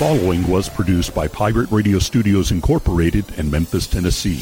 following was produced by Pirate Radio Studios Incorporated in Memphis, Tennessee.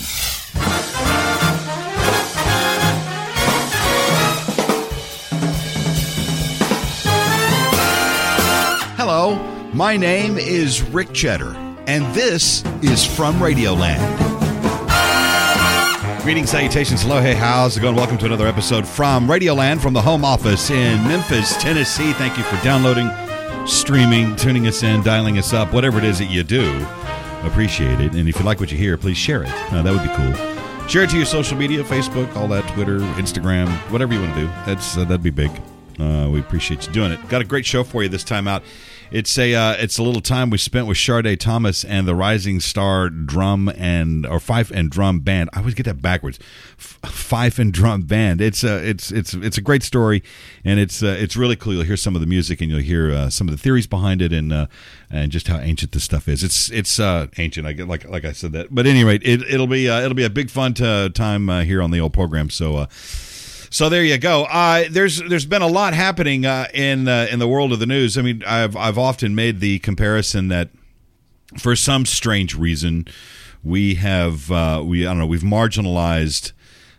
Hello, my name is Rick Cheddar, and this is From Radioland. Greetings, salutations, hello, hey, how's it going? Welcome to another episode from Radioland from the home office in Memphis, Tennessee. Thank you for downloading, streaming, tuning us in, dialing us up, whatever it is that you do. Appreciate it. And if you like what you hear, please share it. That would be cool. Share it to your social media, Facebook, all that, Twitter, Instagram, whatever you want to do. That'd be big. We appreciate you doing it. Got a great show for you this time out. It's a little time we spent with Sharday Thomas and the Rising Star Fife and Drum Band. I always get that backwards. Fife and Drum Band. It's a great story, and it's really cool. You'll hear some of the music, and you'll hear some of the theories behind it, and just how ancient this stuff is. It's ancient. I get like I said that, but at any rate, it'll be a big fun time here on the old program. So there you go. There's been a lot happening in the world of the news. I mean, I've often made the comparison that for some strange reason we've marginalized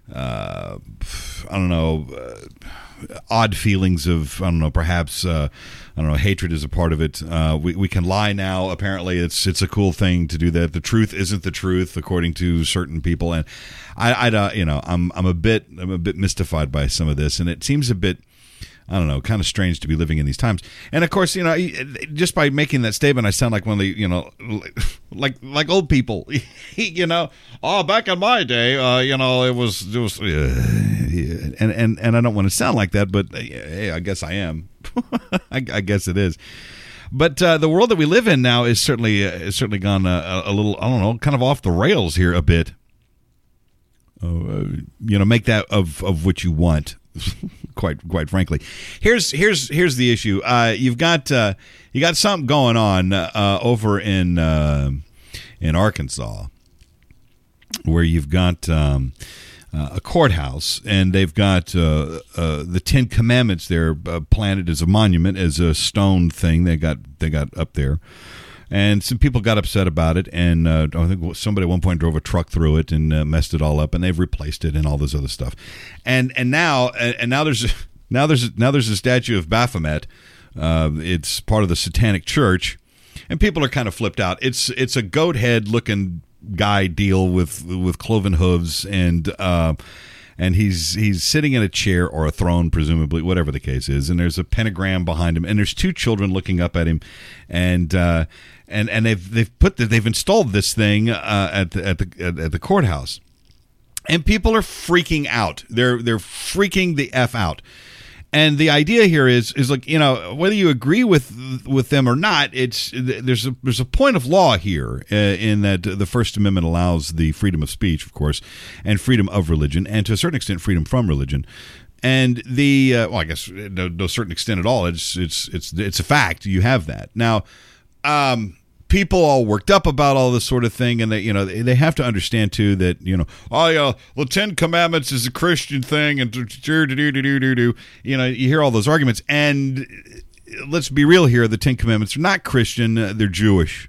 odd feelings of perhaps hatred is a part of it. We can lie now. Apparently, it's a cool thing to do that. The truth isn't the truth according to certain people, and I'm a bit mystified by some of this, and it seems a bit, kind of strange to be living in these times. And of course, just by making that statement, I sound like one of the, like old people, back in my day, it was, and I don't want to sound like that, but hey, I guess I am. I guess it is. But the world that we live in now is certainly gone a little, kind of off the rails here a bit. Make that of what you want. quite frankly, here's the issue. You got something going on over in Arkansas, where you've got a courthouse, and they've got the Ten Commandments there planted as a monument, as a stone thing they got up there. And some people got upset about it, and I think somebody at one point drove a truck through it and messed it all up, and they've replaced it and all this other stuff. And now there's a statue of Baphomet. It's part of the Satanic Church, and people are kind of flipped out. It's a goat head looking guy deal with cloven hooves, and he's sitting in a chair or a throne, presumably, whatever the case is. And there's a pentagram behind him, and there's two children looking up at him, and they've installed this thing at the courthouse, and people are freaking out. They're freaking the F out. And the idea here is like, whether you agree with them or not, there's a point of law here in that the First Amendment allows the freedom of speech, of course, and freedom of religion, and to a certain extent, freedom from religion. And I guess no certain extent at all. It's a fact. You have that now. People all worked up about all this sort of thing, and they have to understand too that the Ten Commandments is a Christian thing, and you hear all those arguments. And let's be real here: the Ten Commandments are not Christian; they're Jewish.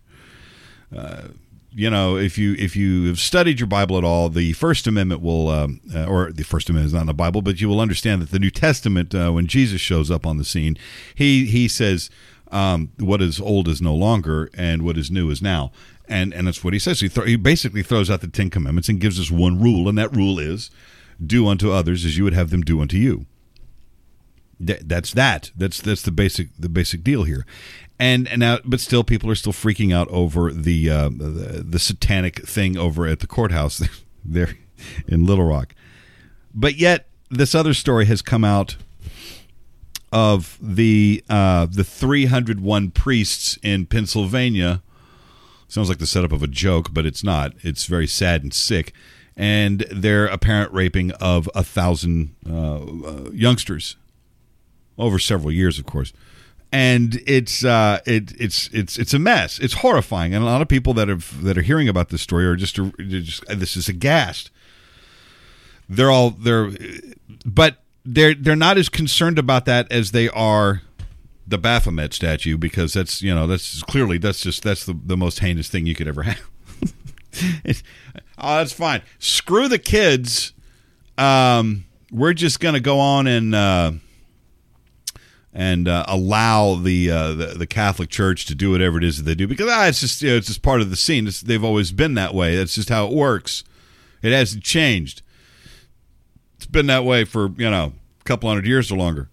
If you have studied your Bible at all, the First Amendment will, or the First Amendment is not in the Bible, but you will understand that the New Testament, when Jesus shows up on the scene, he says, what is old is no longer, and what is new is now. And that's what he says. He basically throws out the Ten Commandments and gives us one rule, and that rule is, do unto others as you would have them do unto you. That's the basic deal here. And now, but still, people are still freaking out over the satanic thing over at the courthouse there in Little Rock. But yet, this other story has come out of the 301 priests in Pennsylvania. Sounds like the setup of a joke, but it's not. It's very sad and sick. And their apparent raping of 1,000 youngsters over several years, of course. And it's a mess. It's horrifying, and a lot of people that are hearing about this story are just this is aghast. But they're not as concerned about that as they are the Baphomet statue, because that's the most heinous thing you could ever have. That's fine. Screw the kids. We're just going to go on and allow the Catholic Church to do whatever it is that they do, because it's just part of the scene. They've always been that way. That's just how it works. It hasn't changed. It's been that way for a couple hundred years or longer.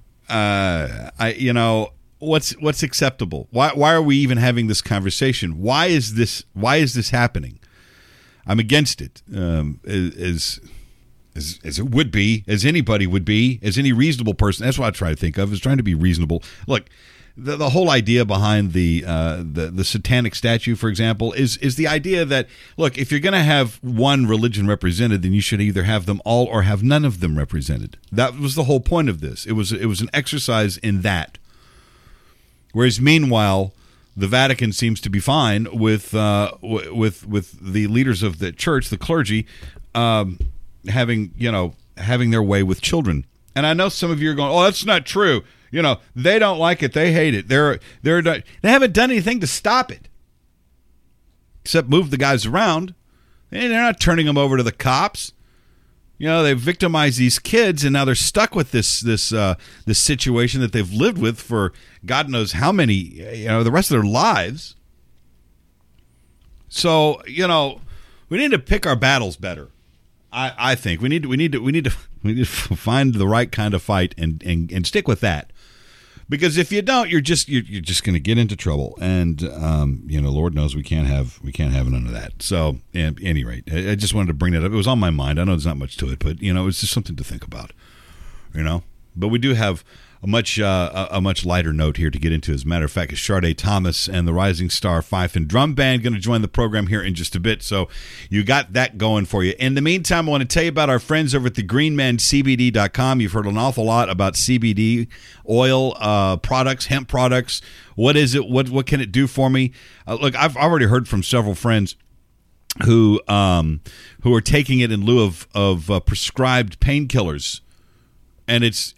What's acceptable? Why are we even having this conversation? Why is this happening? I'm against it. As it would be, as anybody would be, as any reasonable person. That's what I try to think of, is trying to be reasonable. Look, the whole idea behind the satanic statue, for example, is the idea that, look, if you're going to have one religion represented, then you should either have them all or have none of them represented. That was the whole point of this. It was an exercise in that. Whereas, meanwhile, the Vatican seems to be fine with the leaders of the church, the clergy, having their way with children. And I know some of you are going, "Oh, that's not true. They don't like it. They hate it. They haven't done anything to stop it, except move the guys around. They're not turning them over to the cops. They victimize these kids, and now they're stuck with this situation that they've lived with for God knows how many, the rest of their lives. So, we need to pick our battles better. I think we need to find the right kind of fight and stick with that. Because if you don't, you're just going to get into trouble, and Lord knows we can't have none of that. So, at any rate, I just wanted to bring that up. It was on my mind. I know there's not much to it, but it's just something to think about. But we do have a much lighter note here to get into. As a matter of fact, Sade Thomas and the Rising Star Fife and Drum Band going to join the program here in just a bit. So you got that going for you. In the meantime, I want to tell you about our friends over at the greenmancbd.com. You've heard an awful lot about CBD oil products, hemp products. What is it? What can it do for me? Look, I've already heard from several friends who are taking it in lieu of prescribed painkillers. And it's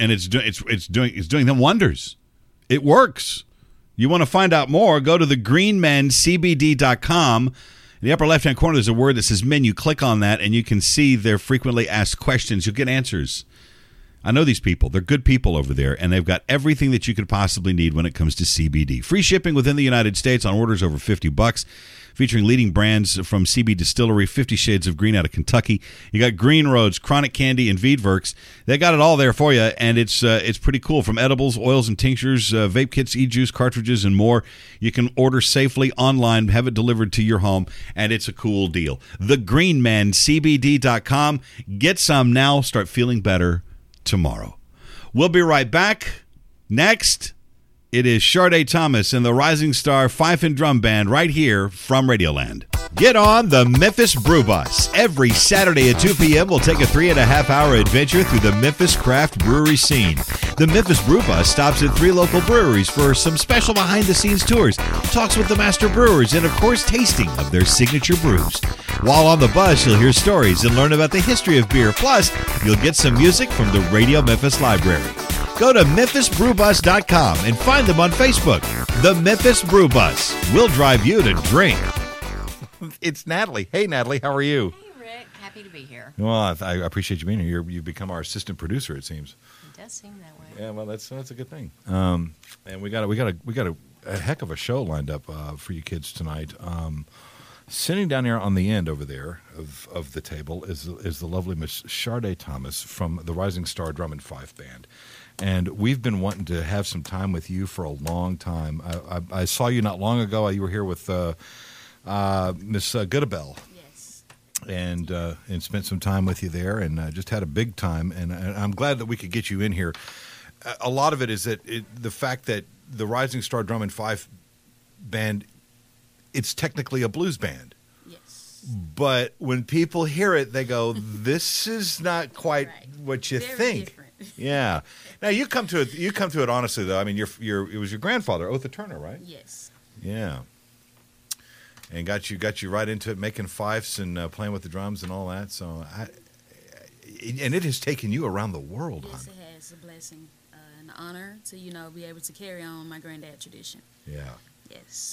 doing them wonders. It works. You want to find out more, go to thegreenmancbd.com. In the upper left-hand corner, there's a word that says menu. Click on that, and you can see their frequently asked questions. You'll get answers. I know these people. They're good people over there, and they've got everything that you could possibly need when it comes to CBD. Free shipping within the United States on orders over $50. Featuring leading brands from CB Distillery, 50 Shades of Green out of Kentucky. You got Green Roads, Chronic Candy, and Veedworks. They got it all there for you, and it's pretty cool. From edibles, oils and tinctures, vape kits, e-juice, cartridges, and more. You can order safely online, have it delivered to your home, and it's a cool deal. TheGreenManCBD.com. Get some now. Start feeling better tomorrow. We'll be right back. Next, it is Sade Thomas and the Rising Star Fife and Drum Band right here from Radioland. Get on the Memphis Brew Bus. Every Saturday at 2 p.m. we'll take a 3.5-hour adventure through the Memphis craft brewery scene. The Memphis Brew Bus stops at 3 local breweries for some special behind-the-scenes tours, talks with the master brewers, and, of course, tasting of their signature brews. While on the bus, you'll hear stories and learn about the history of beer. Plus, you'll get some music from the Radio Memphis Library. Go to MemphisBrewBus.com and find them on Facebook. The Memphis Brew Bus. We'll drive you to drink. It's Natalie. Hey, Natalie. How are you? Hey, Rick. Happy to be here. Well, I appreciate you being here. You've become our assistant producer, it seems. It does seem that way. Yeah, well, that's a good thing. And we got a heck of a show lined up for you kids tonight. Sitting down here on the end over there of the table is the lovely Miss Sade Thomas from the Rising Star Drum and Fife Band. And we've been wanting to have some time with you for a long time. I saw you not long ago. You were here with Miss Goodabel. Yes. And spent some time with you there, and just had a big time. And I'm glad that we could get you in here. A lot of it is that the fact that the Rising Star Drum and Fife Band, it's technically a blues band. Yes. But when people hear it, they go, "This is not quite right. What you Very think." Different. Yeah. Now you come to it honestly though. I mean, it was your grandfather, Otha Turner, right? Yes. Yeah. And got you right into it, making fifes and playing with the drums and all that. So, and it has taken you around the world. Yes, hon. it has. A blessing. an honor to, be able to carry on my granddad tradition. Yeah. Yes.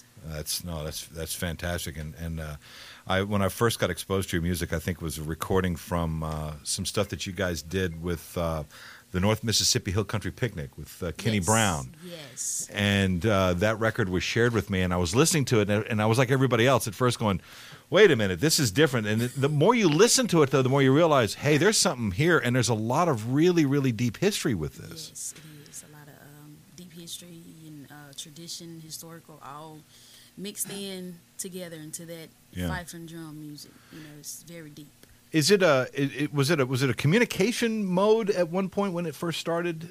That's fantastic. And I when I first got exposed to your music, I think it was a recording from some stuff that you guys did with the North Mississippi Hill Country Picnic with Kenny Yes. Brown. Yes. And that record was shared with me, and I was listening to it, and I was like everybody else at first going, wait a minute, this is different. And the more you listen to it, though, the more you realize, hey, there's something here, and there's a lot of really, really deep history with this. Yes, it is. A lot of deep history and tradition, historical, all mixed in together into that Yeah. fife and drum music. It's very deep. Is it was it a communication mode at one point when it first started?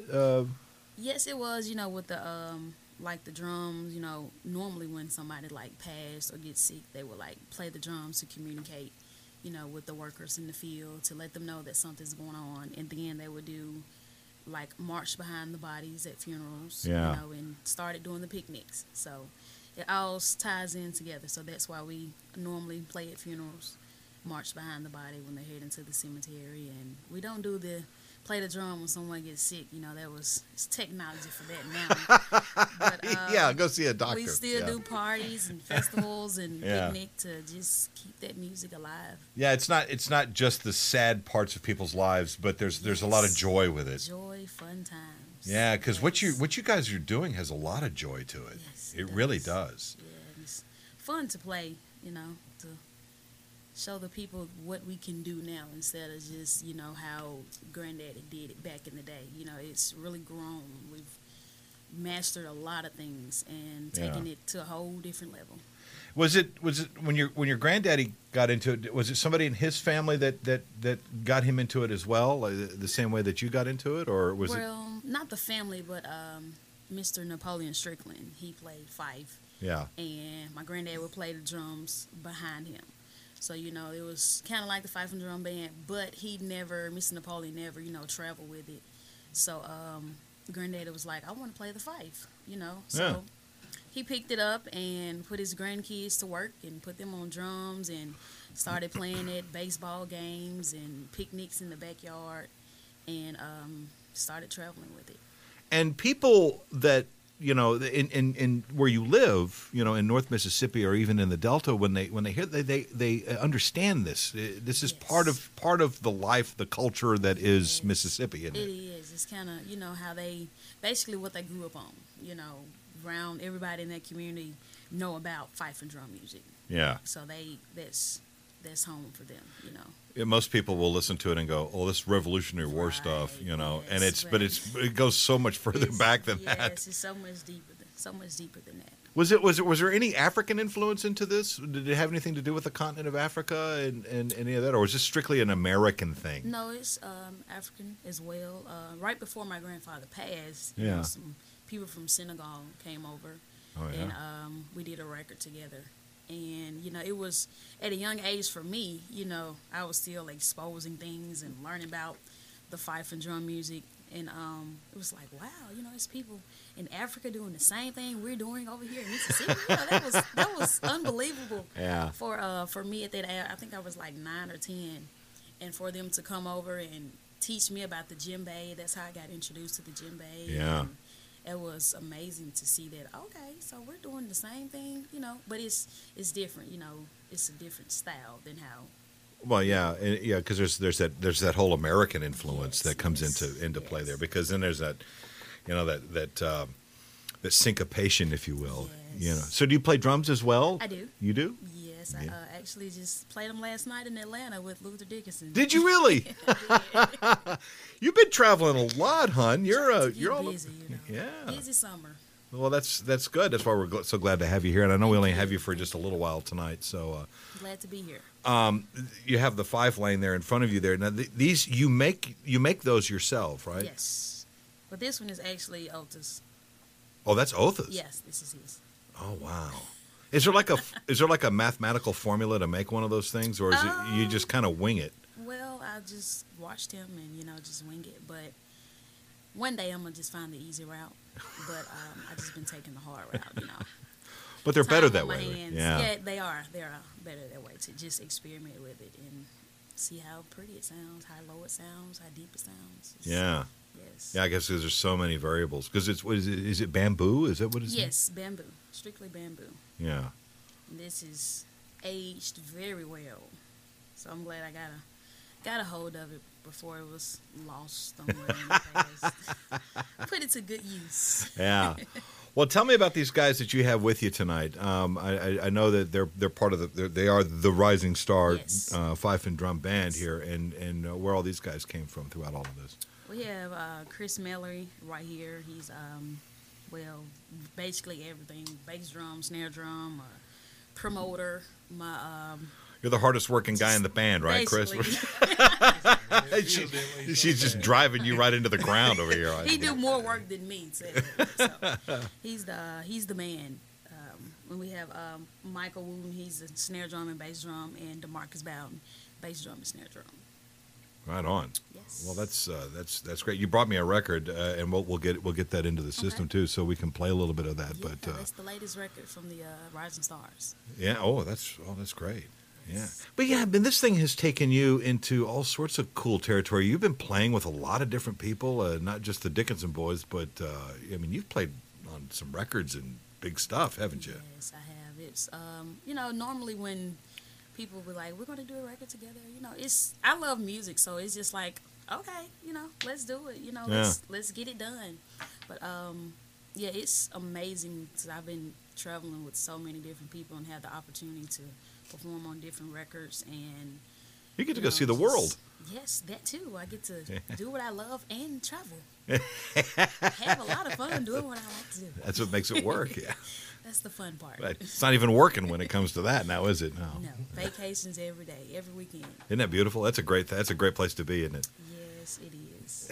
Yes, it was. With the like the drums. Normally when somebody like passed or gets sick, they would like play the drums to communicate. With the workers in the field to let them know that something's going on, and then they would do like march behind the bodies at funerals. Yeah. And started doing the picnics. So it all ties in together. So that's why we normally play at funerals, march behind the body when they're heading to the cemetery, and we don't do the play the drum when someone gets sick. It's technology for that now. But, Yeah, go see a doctor. We still Yeah. do parties and festivals and Yeah. picnic to just keep that music alive. Yeah, it's not just the sad parts of people's lives, but there's a lot of joy with it. Joy, fun times. Yeah, because what Yes. you guys are doing has a lot of joy to it. Yes, it really does. Yeah, and it's fun to play, to show the people what we can do now instead of just, how Granddaddy did it back in the day. It's really grown. We've mastered a lot of things and taken it to a whole different level. Was it when your granddaddy got into it? Was it somebody in his family that got him into it as well, like the same way that you got into it, or was it? Well, not the family, but Mr. Napoleon Strickland. He played fife, Yeah, and my granddad would play the drums behind him. So, it was kind of like the fife and drum band, but Mr. Napoleon never, traveled with it. So, granddad was like, I want to play the fife, So Yeah. he picked it up and put his grandkids to work and put them on drums and started playing at baseball games and picnics in the backyard and started traveling with it. and people that in where you live, in North Mississippi or even in the Delta, when they hear they understand this. This is Yes. part of the life, the culture that is Mississippi, isn't It it? is. It's kind of, how they, basically what they grew up on, around everybody in that community know about fife and drum music. Yeah. So that's home for them, Most people will listen to it and go, "Oh, this Revolutionary War Right, stuff," and yes, but it goes so much further It's- back than yes, that. it's so much deeper than that. Was there any African influence into this? Did it have anything to do with the continent of Africa and any of that, or was this strictly an American thing? No, it's African as well. Right before my grandfather passed, Yeah. some people from Senegal came over, Oh yeah. and we did a record together. And it was at a young age for me. I was still exposing things and learning about the fife and drum music, and it was like, wow, it's people in Africa doing the same thing we're doing over here in Mississippi. That was unbelievable. Yeah. For me at that age, I think I was like 9 or 10, and for them to come over and teach me about the djembe. That's how I got introduced to the djembe. Yeah. And it was amazing to see that. Okay, so we're doing the same thing, but it's different. It's a different style than how. Well, yeah, because there's that whole American influence Yes, that comes yes, into play yes. there. Because then there's that, that syncopation, if you will. Yes. So do you play drums as well? I do. You do? Yes, Yeah. I actually just played them last night in Atlanta with Luther Dickinson. Did you really? You've been traveling a lot, hon. You're Get all busy, Yeah. Busy summer. Well, that's good. That's why we're so glad to have you here. And I know we only have you for just a little while tonight. So Glad to be here. you have the 5 lane there in front of you there. Now these you make those yourself, right? Yes, but this one is actually Otis. Oh, that's Otha's. Yes, this is his. Oh wow. Is there like a mathematical formula to make one of those things, or is it you just kind of wing it? Well, I just watched him and just wing it. But one day I'm gonna just find the easy route. But I just been taking the hard route. But they're better Time that on my way. hands. Yeah. They are. They are better that way to just experiment with it and see how pretty it sounds, how low it sounds, how deep it sounds. Yeah. Yes. Yeah, I guess because there's so many variables. Because is it bamboo? Is that what it's? Yes, bamboo. Strictly bamboo. Yeah. And this is aged very well. So I'm glad I got a hold of it before it was lost somewhere in the past. Put it to good use. Yeah. Well, tell me about these guys that you have with you tonight. I know that they're part of they are the Rising Star Yes. Fife and Drum Band here, and where all these guys came from throughout all of this. We have Chris Mallory right here. He's basically everything: bass drum, snare drum, promoter. You're the hardest working guy in the band, right, Chris? She's just driving you right into the ground over here. He do more work than me. So he's the man. When we have Michael Wooten, he's the snare drum and bass drum, and DeMarcus Bowden, bass drum and snare drum. Right on. Yes. Well, that's great. You brought me a record, and we'll get that into the system too, so we can play a little bit of that. Yeah, But that's the latest record from the Rising Stars. yeah, that's great. Yeah, but yeah, and this thing has taken you into all sorts of cool territory. You've been playing with a lot of different people, not just the Dickinson Boys, but I mean, you've played on some records and big stuff, haven't you? Yes, I have. It's normally when people be like, "We're going to do a record together," I love music, so it's just like, okay, let's do it. Let's get it done. But yeah, it's amazing because I've been traveling with so many different people and had the opportunity to perform on different records, and You get to go see the world. Yes, that too. I get to do what I love and travel. Have a lot of fun doing what I like to do. That's what makes it work. Yeah, That's the fun part. but it's not even working when it comes to that now, is it? No. No, vacations every day, every weekend. Isn't that beautiful? That's a great place to be, isn't it? Yes, it is.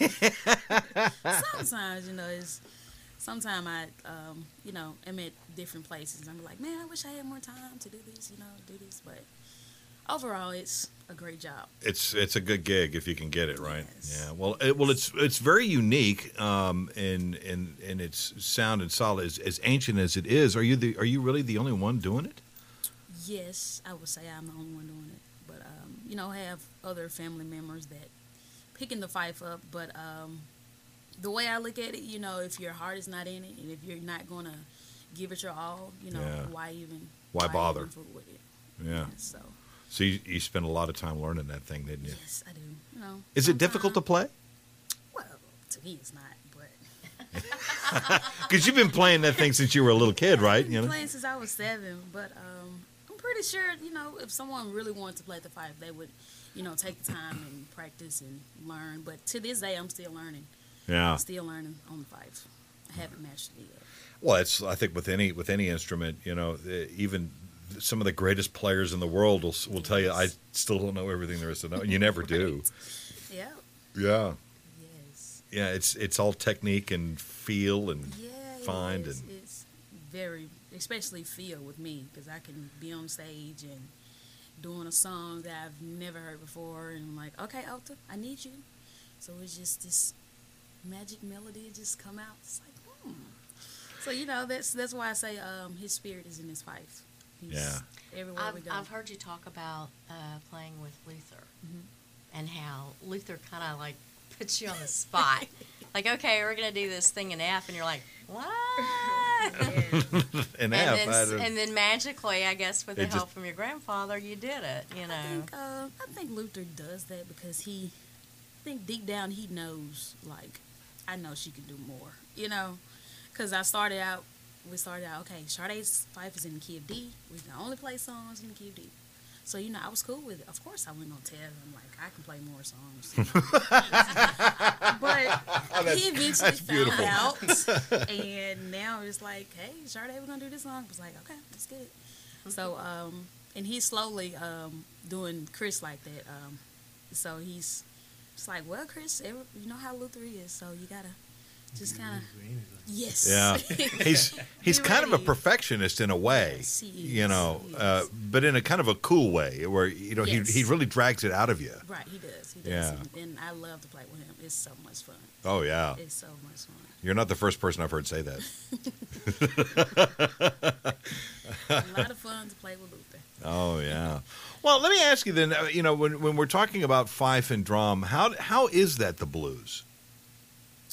Sometimes, sometimes I, am at different places. And I'm like, man, I wish I had more time to do this, But overall, it's a great job. It's a good gig if you can get it right. Yes. Yeah. Well, it's very unique in its sound and solid. As ancient as it is, are you really the only one doing it? Yes, I would say I'm the only one doing it. But I have other family members that picking the fife up. But the way I look at it, if your heart is not in it, and if you're not gonna give it your all, Yeah. why bother? even fool with it? Yeah. So So you spent a lot of time learning that thing, didn't you? yes, I do. Is it difficult to play? Well, to me, it's not. But Because you've been playing that thing since you were a little kid, right? I've been playing since I was 7. But I'm pretty sure, if someone really wanted to play the fife, they would, take the time and practice and learn. But to this day, I'm still learning. Yeah. I'm still learning on the fife. I haven't mastered it yet. Well, I think with any instrument, even some of the greatest players in the world will tell you, I still don't know everything there is to know. And you never do. Yeah. Yeah. Yes. Yeah, it's all technique and feel and Yeah. find it's, and it's very, especially feel with me, because I can be on stage and doing a song that I've never heard before, and I'm like, okay, Alta, I need you. So it's just this magic melody just come out. It's like, So that's why I say his spirit is in his fife. He's everywhere we go. I've heard you talk about playing with Luther and how Luther kind of like puts you on the spot. Like, okay, we're going to do this thing in F, and you're like, what? and then magically, I guess, with the It help just- from your grandfather, you did it, I think Luther does that because I think deep down he knows, like, I know she can do more, Because we started out, okay, Sade's fife is in the key of D. We can only play songs in the key of D. So, I was cool with it. Of course, I went on Ted. I'm like, I can play more songs. But he eventually found out. And now it's like, hey, Sade, we're going to do this song. I was like, okay, let's get it. So, and he's slowly doing Chris like that. So he's just like, well, Chris, you know how Luther is. So you got to just kind of, yes. Yeah, he's kind of a ready. perfectionist in a way, Yes, he is. but in a kind of a cool way where Yes. he really drags it out of you. Right, he does. Yeah. And I love to play with him. It's so much fun. Oh yeah, It's so much fun. you're not the first person I've heard say that. A lot of fun to play with Luther. Oh yeah. Well, let me ask you then. When we're talking about fife and drum, how is that the blues?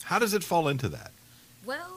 How does it fall into that? Well,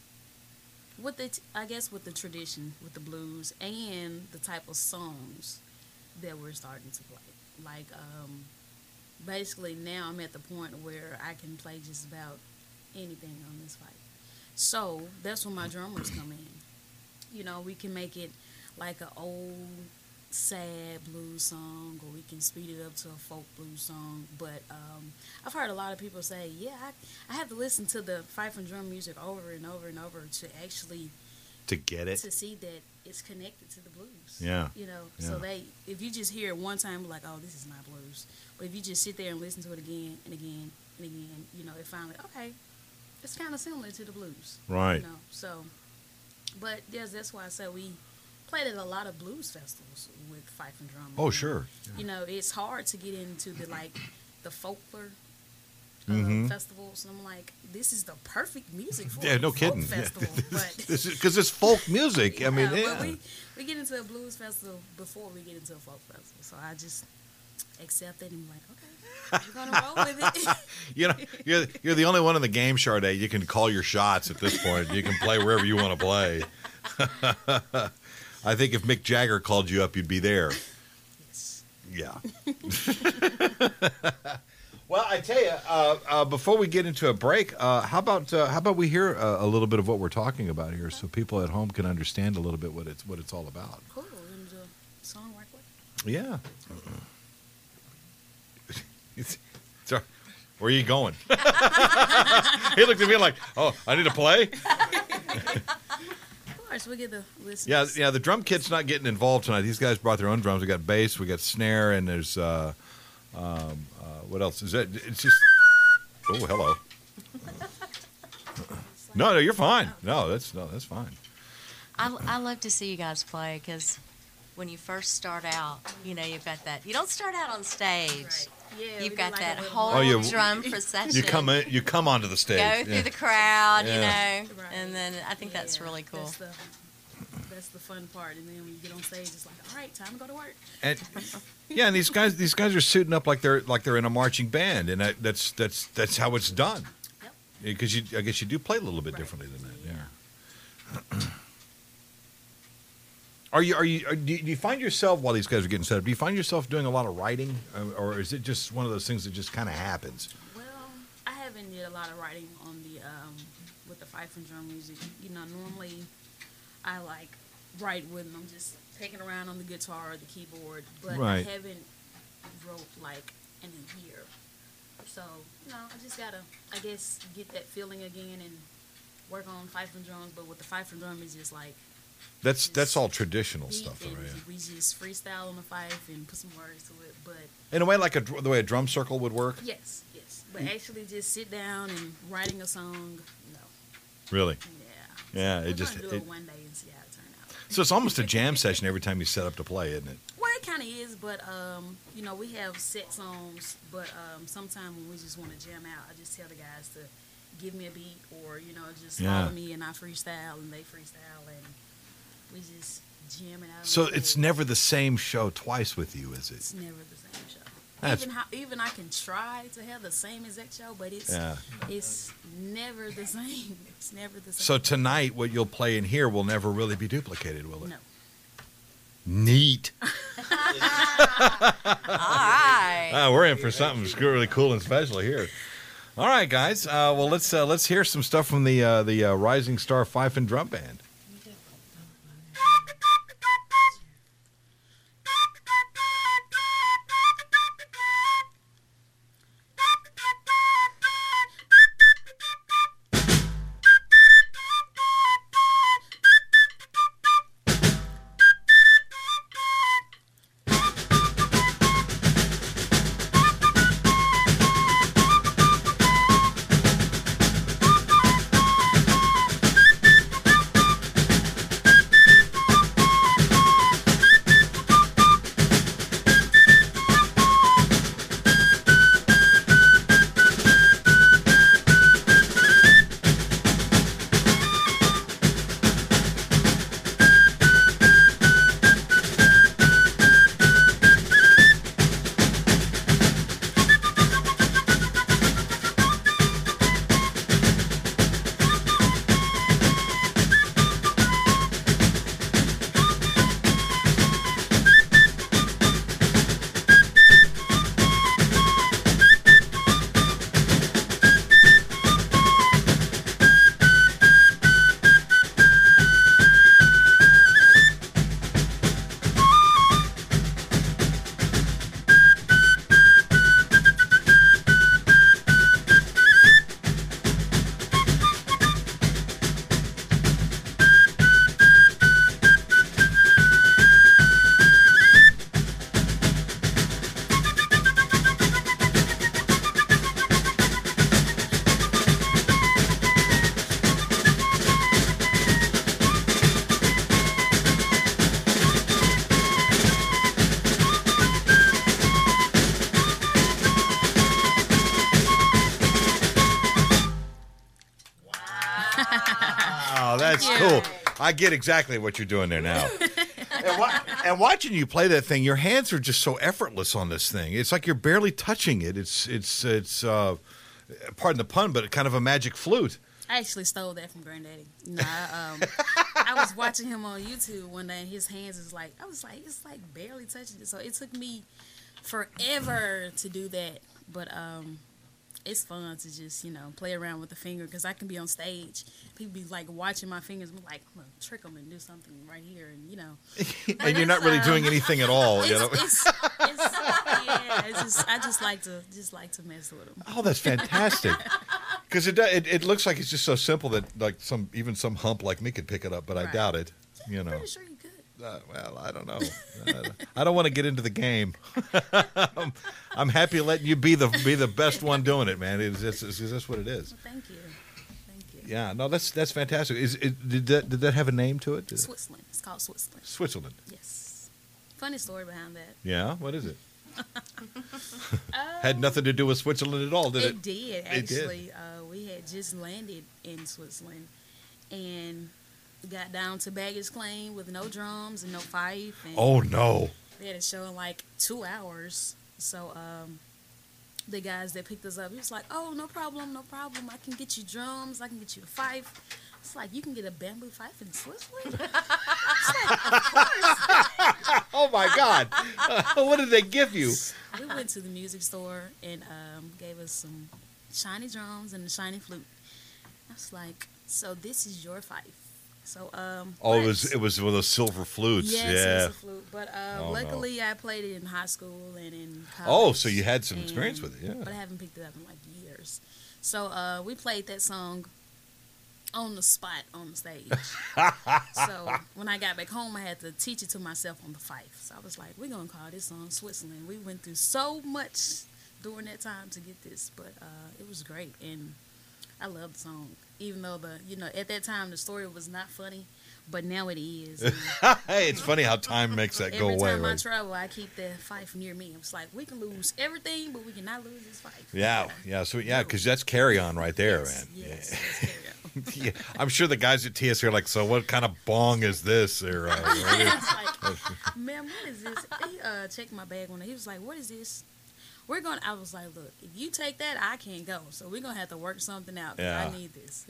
I guess with the tradition, with the blues, and the type of songs that we're starting to play. Like, basically now I'm at the point where I can play just about anything on this fight. So that's when my drummers come in. You know, we can make it like an old, sad blues song, or we can speed it up to a folk blues song. But I've heard a lot of people say, yeah, I have to listen to the fife and drum music over and over and over to actually To get it? to see that it's connected to the blues. Yeah. You know, Yeah. so if you just hear it one time, be like, oh, this is not blues. But if you just sit there and listen to it again and again and again, you know, it finally, okay, it's kind of similar to the blues. Right. You know, so, but yes, that's why I said we played at a lot of blues festivals with fife and drum. Oh, sure. You know, it's hard to get into the folklore Mhm. festivals. And I'm like, this is the perfect music for Yeah, a no folk kidding. festival. But Because it's folk music. I mean, but yeah. we get into a blues festival before we get into a folk festival. So I just accept it and be like, okay, we're gonna roll with it. You know, you're the only one in the game, Sade. You can call your shots at this point. You can play wherever you want to play. I think if Mick Jagger called you up, you'd be there. Yes. Yeah. Well, I tell you, before we get into a break, how about we hear a little bit of what we're talking about here, so people at home can understand a little bit what it's all about. Cool. And the song right quick. Yeah. So, where are you going? He looked at me like, "Oh, I need to play." Of course, we get the listeners. Yeah. The drum kit's not getting involved tonight. These guys brought their own drums. We got bass, we got snare, and there's what else is that? It's just oh, hello. No, you're fine. No, that's fine. I love to see you guys play because when you first start out, you know, you've got that. You don't start out on stage. Right. Yeah, we You've do got like that a little whole Oh, you- drum procession. You come onto the stage. Go through Yeah. the crowd, Yeah. you know, Right. and then I think that's Yeah, really cool. That's the fun part. And then when you get on stage, it's like, all right, time to go to work. And yeah, and these guys are suiting up like they're in a marching band, and that's how it's done. Yep. Because I guess you do play a little bit Right. differently than that. Yeah. Do you find yourself, while these guys are getting set up, do you find yourself doing a lot of writing, or is it just one of those things that just kind of happens? Well, I haven't did a lot of writing on the with the fife and drum music. You know, normally I like write when I'm just picking around on the guitar or the keyboard, but Right. I haven't wrote like in a year. So, you know, I just gotta, I guess, get that feeling again and work on fife and drums. But with the fife and drum, it's just like That's all traditional beat stuff, though, and right? we just freestyle on the fife and put some words to it. But In a way, like the way a drum circle would work. yes. But actually, just sit down and writing a song, no. Really? Yeah. Yeah. We're gonna do it one day and see how it turns out. So it's almost a jam session every time you set up to play, isn't it? Well, it kind of is, but you know, we have set songs, but sometimes when we just want to jam out, I just tell the guys to give me a beat, or you know, just Yeah. follow me and I freestyle and they freestyle and we just jam it out. So on the it's stage. never the same show twice with you, is it? It's never the same show. That's- Even I can try to have the same exact show, but it's Yeah. it's never the same. It's never the same. So tonight, what you'll play in here will never really be duplicated, will it? no. Neat. All right. We're in for something really cool and special here. All right, guys. Well, let's hear some stuff from the Rising Star Fife and Drum Band. That's cool. I get exactly what you're doing there now. And watching you play that thing, your hands are just so effortless on this thing. It's like you're barely touching it. It's pardon the pun, but kind of a magic flute. I actually stole that from Granddaddy. No, I was watching him on YouTube one day, and his hands is like, I was like, it's like barely touching it. So it took me forever to do that, but it's fun to just, play around with the finger, because I can be on stage. People be like watching my fingers. I'm like, I'm gonna trick them and do something right here, and And you're not really doing anything at all. I just like to mess with them. Oh, that's fantastic. Because it looks like it's just so simple that like some hump like me could pick it up, but I doubt it. I'm pretty sure you could. Well, I don't know. I don't want to get into the game. I'm happy letting you be the best one doing it, man. It's just what it is. Well, thank you. Yeah, no, that's fantastic. Did that have a name to it? Switzerland. It's called Switzerland. Switzerland. Yes. Funny story behind that. Yeah, what is it? Had nothing to do with Switzerland at all, did it? It did, actually. We had just landed in Switzerland and got down to baggage claim with no drums and no fife. And oh, no. We had a show in like 2 hours. So the guys that picked us up, he was like, oh, no problem. I can get you drums. I can get you a fife. It's like, you can get a bamboo fife in Switzerland? It's like, of course. Oh, my God. What did they give you? We went to the music store and gave us some shiny drums and a shiny flute. I was like, so this is your fife. So it was one of those silver flutes. Yes, yeah. It was a flute. But luckily I played it in high school and in college. Oh, so you had some experience with it, yeah. But I haven't picked it up in like years. So we played that song on the spot on the stage. So when I got back home, I had to teach it to myself on the fife. So I was like, we're going to call this song Switzerland. We went through so much during that time to get this, but it was great. And I love the song, even though at that time the story was not funny, but now it is. Hey, it's funny how time makes that go away. Every time I right? travel, I keep the fife near me. It's like, we can lose everything, but we cannot lose this fife. Yeah, so because that's carry on right there, Yes, man. yes, that's carry on. Yeah, I'm sure the guys at TS are like, so what kind of bong is this? Or, It's like, man, what is this? He checked my bag one day. He was like, what is this? I was like, look, if you take that, I can't go. So we're going to have to work something out. Yeah. I need this.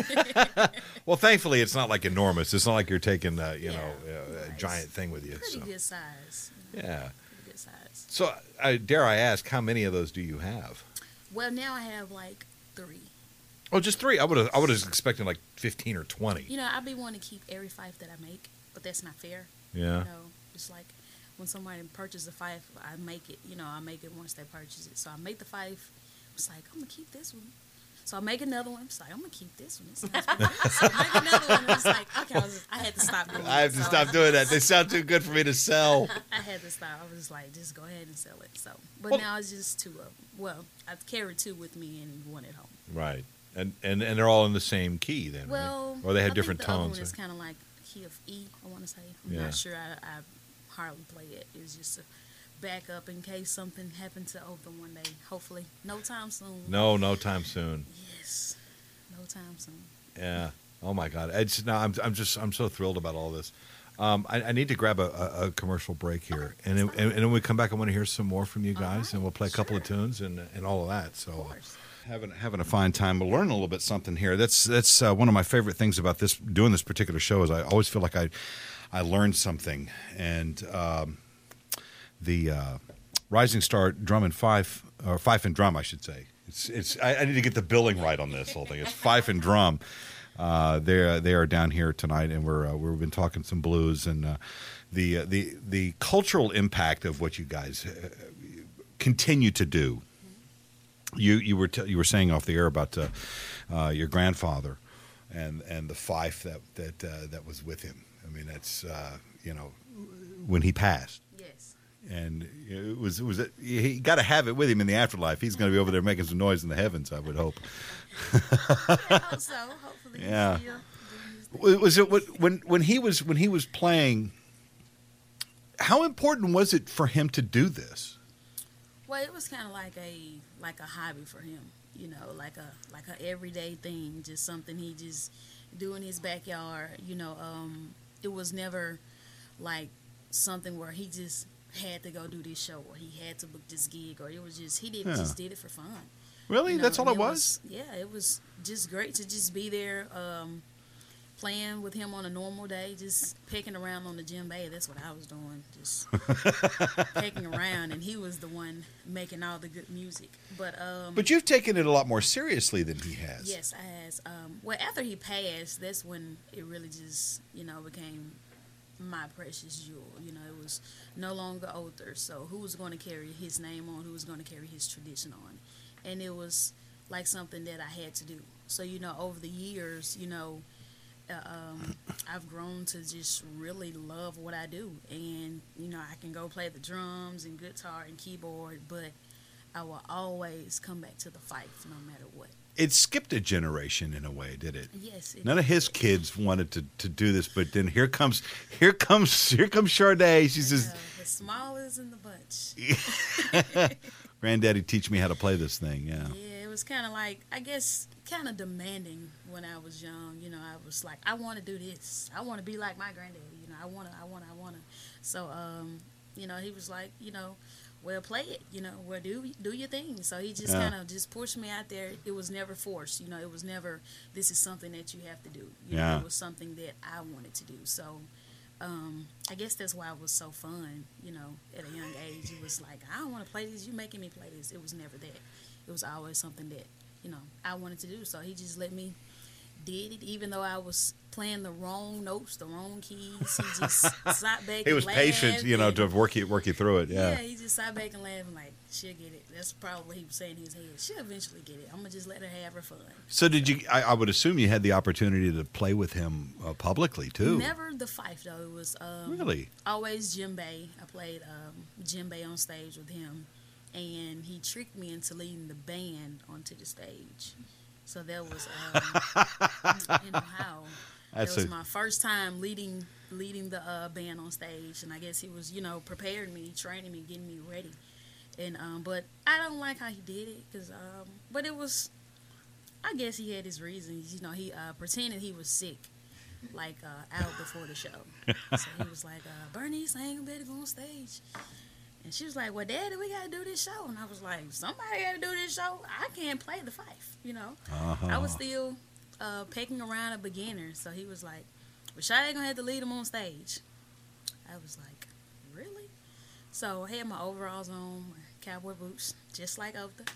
Well, thankfully, it's not like enormous. It's not like you're taking, a Nice. giant thing with you. Pretty So. good size. Yeah. Pretty good size. So, dare I ask, how many of those do you have? Well, now I have like 3. Oh, just 3. I would have expecting like 15 or 20. I be wanting to keep every fife that I make, but that's not fair. Yeah. It's like when somebody purchases a fife, I make it. I make it once they purchase it. So I make the fife. It's like, I'm going to keep this one. So I make another one. It's like, I'm going to keep this one. It sounds good. So I make another one. And it's like, okay, I had to stop doing it. I have to stop doing that. They sound too good for me to sell. I had to stop. I was like, just go ahead and sell it. So, but now it's just 2 of them. Well, I've carried 2 with me and 1 at home. Right. And they're all in the same key then, Well, right? Or they had I different think the tones. other one is kind of like key of E, I want to say. I'm Yeah. not sure. I hardly play it. It's just a backup in case something happened to open one day. Hopefully, no time soon. No time soon. Yes, no time soon. Yeah. Oh my God. I'm so thrilled about all this. I need to grab a commercial break here, and then when we come back, I want to hear some more from you guys, right, and we'll play a couple of tunes and all of that. So. Of course. Having a fine time. We'll learn a little bit something here. That's one of my favorite things about doing this particular show is I always feel like I learned something. And the Rising Star Drum and Fife, or Fife and Drum, I should say. I need to get the billing right on this whole thing. It's Fife and Drum. They are down here tonight, and we've been talking some blues and the cultural impact of what you guys continue to do. You were saying off the air about your grandfather and the fife that was with him. I mean, that's when he passed. Yes. And he got to have it with him in the afterlife. He's going to be over there making some noise in the heavens, I would hope. I hope so. Hopefully. Yeah. He's still doing his thing. Was it when he was playing? How important was it for him to do this? Well, it was kind of like a hobby for him, like a everyday thing, just something he just do in his backyard. It was never like something where he just had to go do this show or he had to book this gig, or it was just he just did it for fun. Really? That's all and it was? Yeah, it was just great to just be there, playing with him on a normal day, just pecking around on the djembe. That's what I was doing, just pecking around, and he was the one making all the good music. But you've taken it a lot more seriously than he has. Yes, I has. Well, after he passed, that's when it really just, became my precious jewel. It was no longer Other, so who was going to carry his name on, who was going to carry his tradition on? And it was like something that I had to do. So, over the years, I've grown to just really love what I do. And, I can go play the drums and guitar and keyboard, but I will always come back to the fife no matter what. It skipped a generation in a way, did it? Yes. None of his kids wanted to do this, but then here comes Sade. She says, the smallest in the bunch. Granddaddy, teach me how to play this thing. Yeah. Yeah, it was kind of like, I guess, kind of demanding when I was young. I was like, I want to do this. I want to be like my granddaddy. I want to. So, he was like, well, play it. Well, do your thing. So he just kind of just pushed me out there. It was never forced. It was never, this is something that you have to do. It was something that I wanted to do. So, I guess that's why it was so fun, at a young age. It was like, I don't want to play this. You making me play this. It was never that. It was always something that, I wanted to do. So he just let me did it, even though I was playing the wrong notes, the wrong keys. He just sat back He was and patient, laughed to work you through it. Yeah. He just sat back and laughed and like, she'll get it. That's probably what he was saying in his head. She'll eventually get it. I'm going to just let her have her fun. So did you, I would assume you had the opportunity to play with him publicly, too. Never the fife, though. It was really always djembe. I played djembe on stage with him, and he tricked me into leading the band onto the stage. So that was, how. That was my first time leading the band on stage, and I guess he was, preparing me, training me, getting me ready. And but I don't like how he did it, but it was, I guess he had his reasons. He pretended he was sick, out before the show. So he was like, Bernice, I ain't gonna be able to go on stage. And she was like, well, Daddy, we got to do this show. And I was like, somebody got to do this show. I can't play the fife, I was still pecking around a beginner. So he was like, well, Sade going to have to lead him on stage. I was like, really? So I had my overalls on, my cowboy boots, just like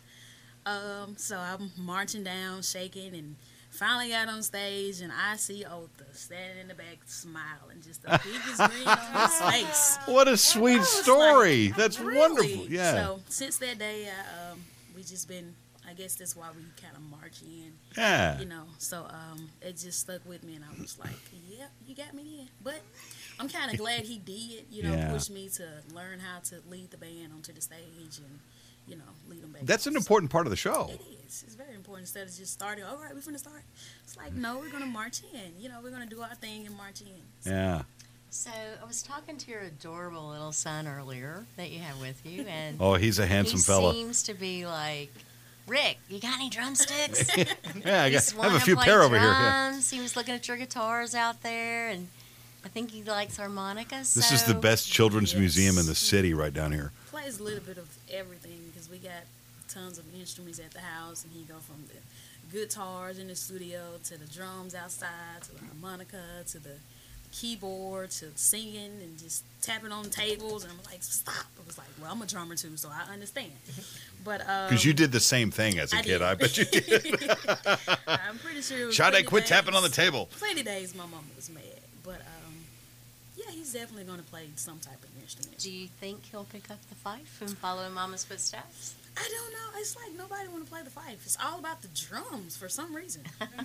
Otha. So I'm marching down, shaking, and finally got on stage, and I see Otha standing in the back smiling, just the biggest grin on his face. What a sweet story. Like, that's really? wonderful. Yeah. So since that day, we just been, I guess that's why we kind of march in. Yeah. So it just stuck with me, and I was like, yeah, you got me in. But I'm kind of glad he did, push me to learn how to lead the band onto the stage and, lead them back. That's an important part of the show. It is. It's very important. Instead of just starting, all right, we're going to start. It's like, no, we're going to march in. We're going to do our thing and march in. So. Yeah. So I was talking to your adorable little son earlier that you have with you, and oh, he's a handsome fella. He seems to be like, Rick, you got any drumsticks? Yeah, I have a few pair over here. Yeah. He was looking at your guitars out there, and I think he likes harmonicas. This is the best children's museum in the city right down here. Plays a little bit of everything because we got tons of instruments at the house, and he go from the guitars in the studio to the drums outside to the harmonica to the keyboard to singing and just tapping on tables. And I'm like, stop. I was like, well, I'm a drummer too, so I understand. But because you did the same thing as a kid, I bet you did. I'm pretty sure it was Sade, quit tapping on the table. Plenty days my mama was mad, but yeah, he's definitely going to play some type of instrument. Do you think he'll pick up the fife and follow in Mama's footsteps? I don't know. It's like nobody want to play the fife. It's all about the drums for some reason.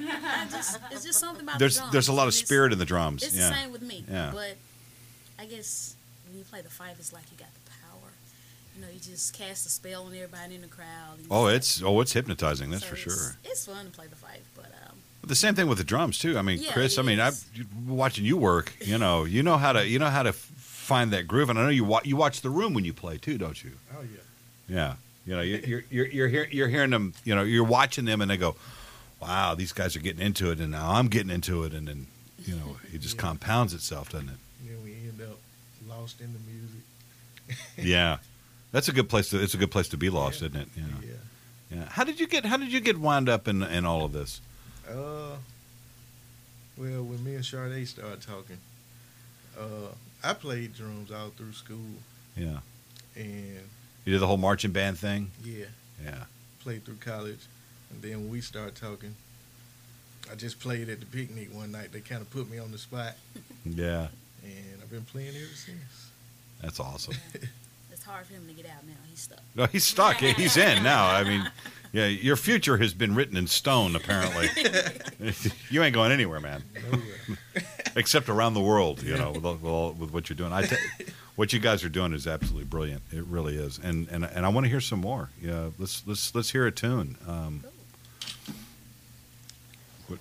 It's just something about the drums. There's a lot of spirit in the drums. It's yeah. the same with me. Yeah. But I guess when you play the fife, it's like you got the power. You just cast a spell on everybody in the crowd. It's hypnotizing. That's so for sure. It's fun to play the fife, but the same thing with the drums too. I mean, yeah, Chris. I mean, I'm watching you work. You know how to find that groove. And I know you watch The Room when you play too, don't you? Oh yeah. Yeah. You're hearing them. You're watching them, and they go, wow, these guys are getting into it, and now I'm getting into it, and then it just compounds itself, doesn't it? And then we end up lost in the music. Yeah, that's a good place to. It's a good place to be lost, isn't it? Yeah. How did you get wound up in all of this? Well, when me and Sade started talking, I played drums all through school, Yeah. and You did the whole marching band thing. yeah, Yeah. played through college. And then when we started talking, I just played at the picnic one night. They kind of put me on the spot, Yeah. and I've been playing ever since. That's awesome. It's hard for him to get out now. He's stuck. No, he's stuck. He's in now. I mean, yeah, your future has been written in stone, apparently. You ain't going anywhere, man. Nowhere. Except around the world, with what you're doing. What you guys are doing is absolutely brilliant. It really is. And I want to hear some more. Yeah, let's hear a tune. What-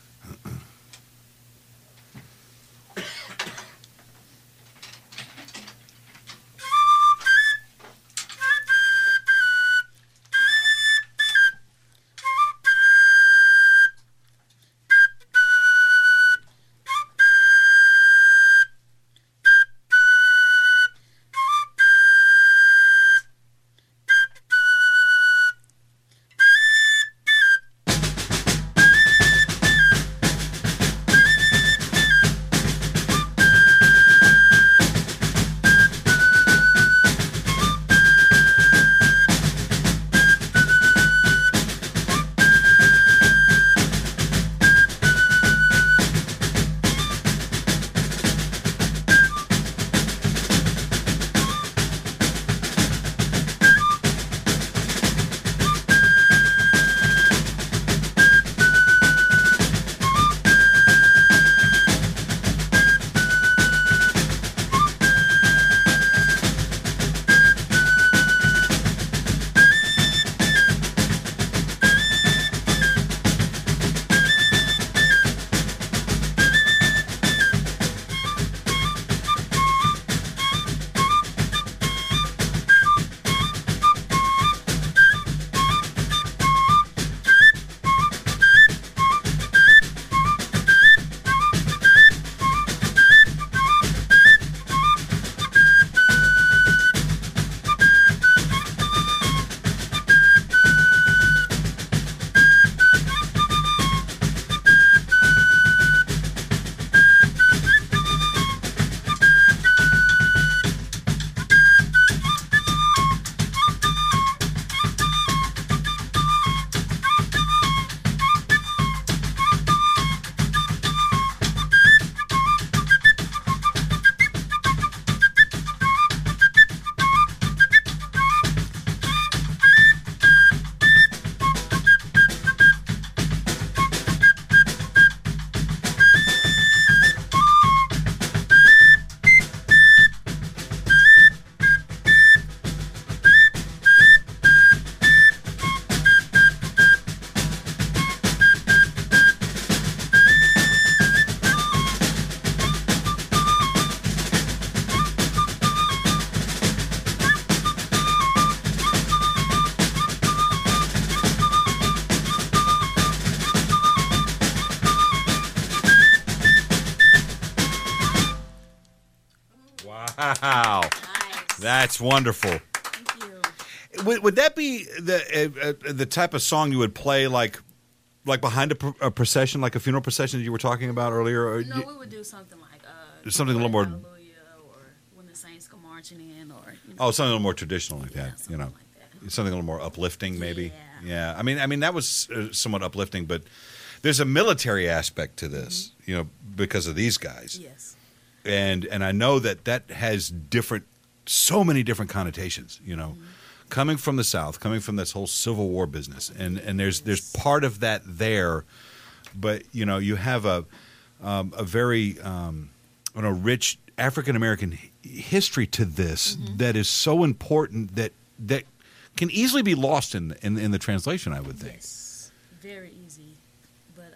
Wow, Nice. that's wonderful. Thank you. Would that be the type of song you would play like behind a procession, like a funeral procession that you were talking about earlier? Or No, we would do something like Something a little more- Hallelujah, or when the saints come marching in, or something a little more traditional like that. something like that. Something a little more uplifting, maybe. Yeah. I mean that was somewhat uplifting, but there's a military aspect to this, because of these guys. Yes. And I know that has so many different connotations, coming from the South, coming from this whole Civil War business, and there's part of that there, but you have a very rich African American history to this that is so important that can easily be lost in the translation, I would think. Yes. Very easy, but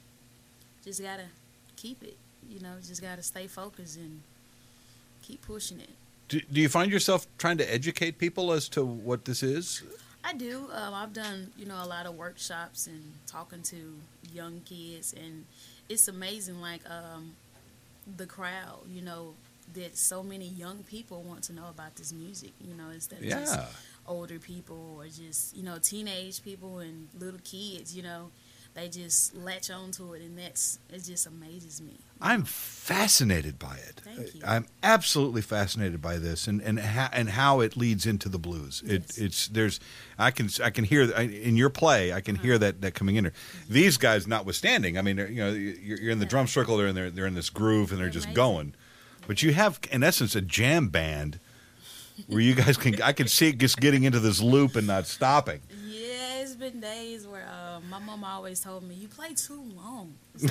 just gotta keep it. Just gotta stay focused and keep pushing it. Do you find yourself trying to educate people as to what this is? I do. I've done, a lot of workshops and talking to young kids, and it's amazing, like, the crowd, that so many young people want to know about this music, instead of just Yeah. older people or just, teenage people and little kids, they just latch on to it, and it just amazes me. I'm fascinated by it. Thank you. I'm absolutely fascinated by this, and how it leads into the blues. I can hear in your play. I can hear that coming in there. These guys, notwithstanding, I mean, you're in the drum circle. They're in this groove, and they're just Amazing. going. But you have, in essence, a jam band where you guys I can see it just getting into this loop and not stopping. Yeah, it's been days where my mom always told me, you play too long. It's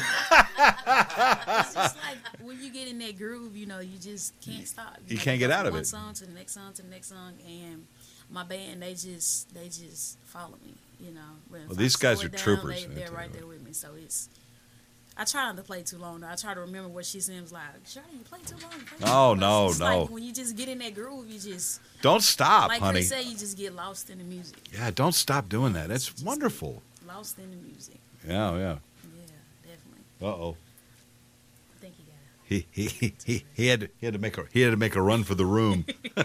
just like when you get in that groove, you just can't stop. You can't get out of one it. song to the next song to the next song, and my band, they just follow me. When if I these guys slow are it down, troopers. They're right there with me. So I try not to play too long, though. I try to remember what she seems like. Shirley, you play too long. Oh, no, It's no. Like when you just get in that groove, you just, Don't stop, like honey. they say, you just get lost in the music. Yeah, don't stop doing that. That's Just wonderful. Lost in the music. Yeah. Yeah, definitely. Uh-oh. I think you got it. He had to make a run for the room.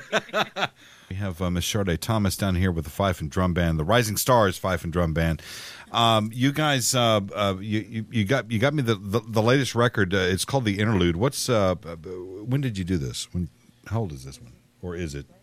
We have Miss Sade Thomas down here with the fife and drum band, the Rising Stars fife and drum band. You guys, you got me the latest record. It's called The Interlude. When did you do this? How old is this one, or is it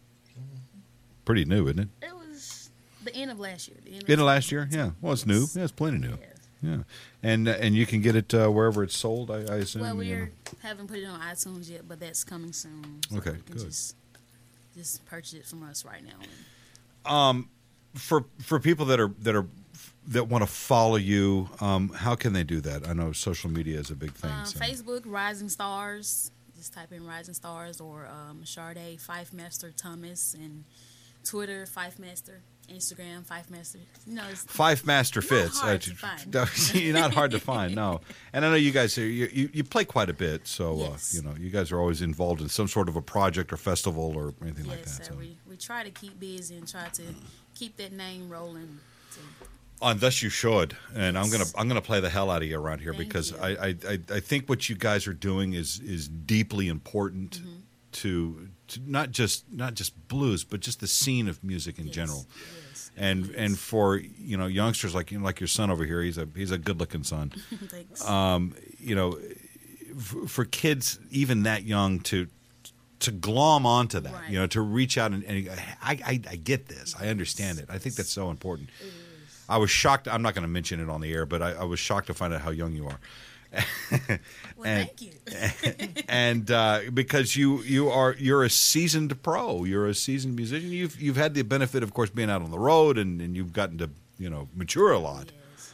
pretty new? Isn't it? It was the end of last year. End of last year? Yeah. Well, it's new. Yeah, it's plenty new. Yeah. Yeah, and you can get it wherever it's sold. I assume. Well, we you know. haven't put it on iTunes yet, but that's coming soon. Okay, you can good. Just purchase it from us right now. For people that want to follow you, how can they do that? I know social media is a big thing. So. Facebook, Rising Stars. Just type in Rising Stars, or Sade Fife Master Thomas, and Twitter Fife Master, Instagram Fife Master. It's Fife Master Fitz. hard to find. You're not hard to find, no. And I know you guys you play quite a bit, so Yes. you guys are always involved in some sort of a project or festival or anything like Yes, that. sir. So. We try to keep busy and try to keep that name rolling. And thus you should, and Yes. I'm gonna play the hell out of you around here Thank because you. I think what you guys are doing is deeply important Mm-hmm. to not just blues, but just the scene of music in Yes, general. yes, And for youngsters like your son over here, he's a good looking son. Thanks. For kids even that young to glom onto that, Right. to reach out and I get this, I understand it. I think that's so important. I was shocked. I'm not going to mention it on the air, but I was shocked to find out how young you are. Well, and- thank you. And because you're a seasoned pro, you're a seasoned musician. You've had the benefit, of course, being out on the road, and you've gotten to mature a lot. Yes,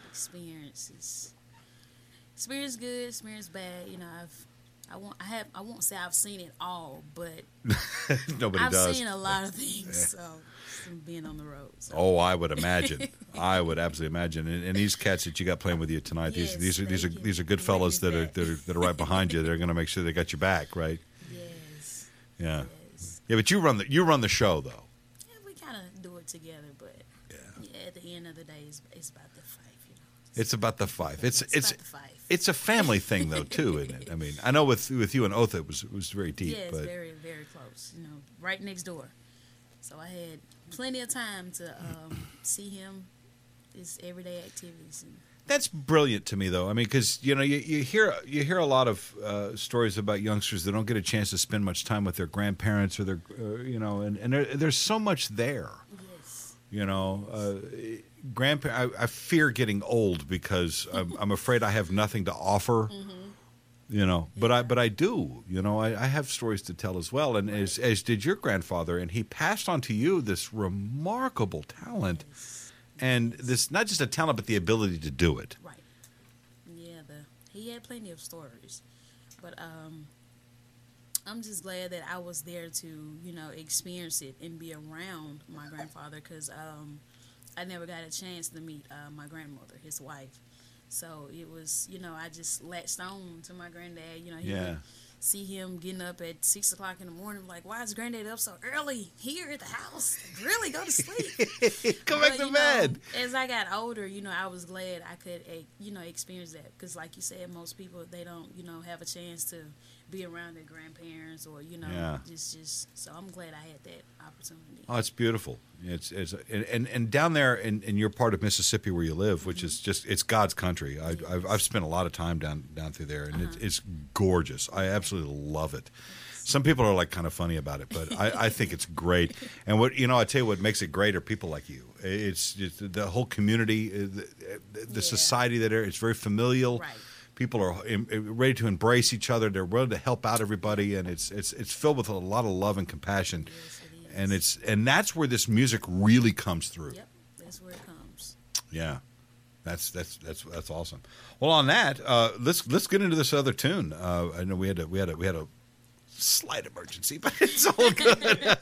experience good, experience bad. I won't say I've seen it all, but Nobody I've does. seen a lot of things. So from being on the road. So. Oh, I would imagine. I would absolutely imagine. And these cats that you got playing with you tonight, Yes, these are thank you. good fellas that Bring are it that are right behind you. They're going to make sure they got your back, right? Yes. Yeah. Yes. Yeah, but you run the show though. Yeah, we kind of do it together, but at the end of the day, it's about the fife. It's about the fife. It's about the fife. It's a family thing though too, isn't it? I mean, I know with you and Otha it was very deep, Yeah, it's but very, very close. Right next door. So I had plenty of time to see him. His everyday activities. And that's brilliant to me, though. I mean, because you hear a lot of stories about youngsters that don't get a chance to spend much time with their grandparents or their and there's so much there. yes, I fear getting old because I'm afraid I have nothing to offer. But I do. I have stories to tell as well, and as did your grandfather, and he passed on to you this remarkable talent. And this, not just a talent, but the ability to do it. right. Yeah, he had plenty of stories, but I'm just glad that I was there to experience it and be around my grandfather, because I never got a chance to meet my grandmother, his wife. So it was I just latched on to my granddad. He Yeah. would see him getting up at 6 o'clock in the morning, like, why is Granddad up so early here at the house? Really, go to sleep. Go back to bed. As I got older, I was glad I could, experience that. Because like you said, most people, they don't, have a chance to be around their grandparents or, Yeah. just, so I'm glad I had that opportunity. Oh, it's beautiful. And down there in your part of Mississippi where you live, which is just, it's God's country. I've spent a lot of time down through there, and it's gorgeous. I absolutely love it. Some people are like kind of funny about it, but I think it's great. And what I tell you, what makes it great are people like you. It's just the whole community, the society that it's very familial. Right. People are ready to embrace each other. They're willing to help out everybody, and it's filled with a lot of love and compassion. Yes, it is. And that's where this music really comes through. Yep, that's where it comes. Yeah, that's awesome. Well, on that, let's get into this other tune. I know we had a slight emergency, but it's all good.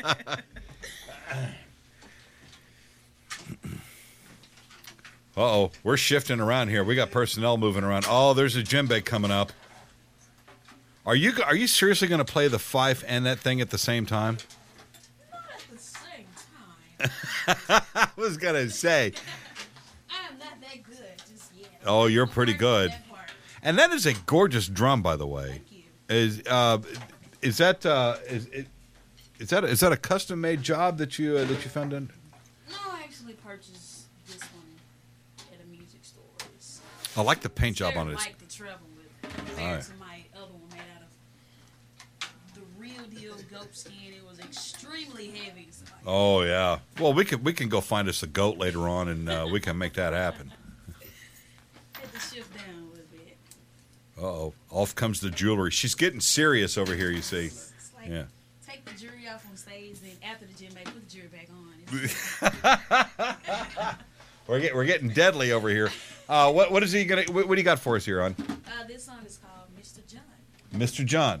Uh-oh, we're shifting around here. We got personnel moving around. Oh, there's a djembe coming up. Are you seriously going to play the fife and that thing at the same time? Not at the same time. I was going to say. I am not that good just yet. Oh, you're pretty good. That part. And that is a gorgeous drum, by the way. Thank you. Is that a custom made job that you found in? No, I actually purchased this one at a music store. It's I like the paint job very on it. light to travel with compared Alright. to my other one made out of the real deal goat skin. It was extremely heavy. So Oh yeah. Well, we can go find us a goat later on, and we can make that happen. I had to shift down a little bit. Uh-oh. Off comes the jewelry. She's getting serious over here, you see. It's like Yeah. take the jewelry off on stage, then after the djembe, put the jewelry back on. We're getting deadly over here. What is he gonna? What do you got for us here on This song is called Mr. John. Mr. John?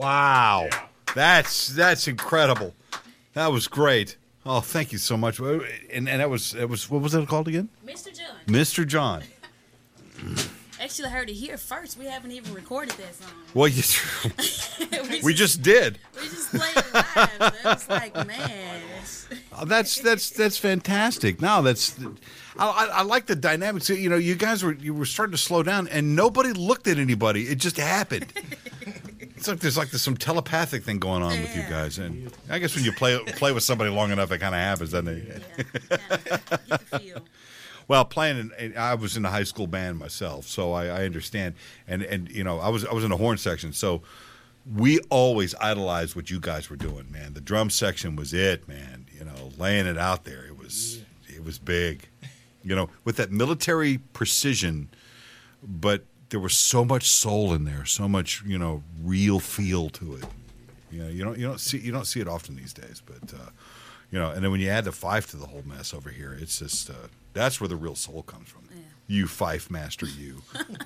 Wow. That's incredible. That was great. Oh, thank you so much. And that was what was it called again? Mr. John. Mr. John. Actually, I heard it here first. We haven't even recorded that song. Well, we just did. We just played it live. That was like, man. Oh, that's fantastic. No, I like the dynamics. You know, you were starting to slow down, and nobody looked at anybody. It just happened. It's like there's some telepathic thing going on with you guys, and I guess when you play with somebody long enough, it kind of happens, doesn't it? Yeah, get the feel. Well, I was in a high school band myself, so I understand. And you know, I was in the horn section, so we always idolized what you guys were doing, man. The drum section was it, man. You know, laying it out there, it was big. You know, with that military precision, but there was so much soul in there, so much, you know, real feel to it. You know, you don't see it often these days, but you know, and then when you add the fife to the whole mess over here, it's just that's where the real soul comes from. Yeah. You fife master, you.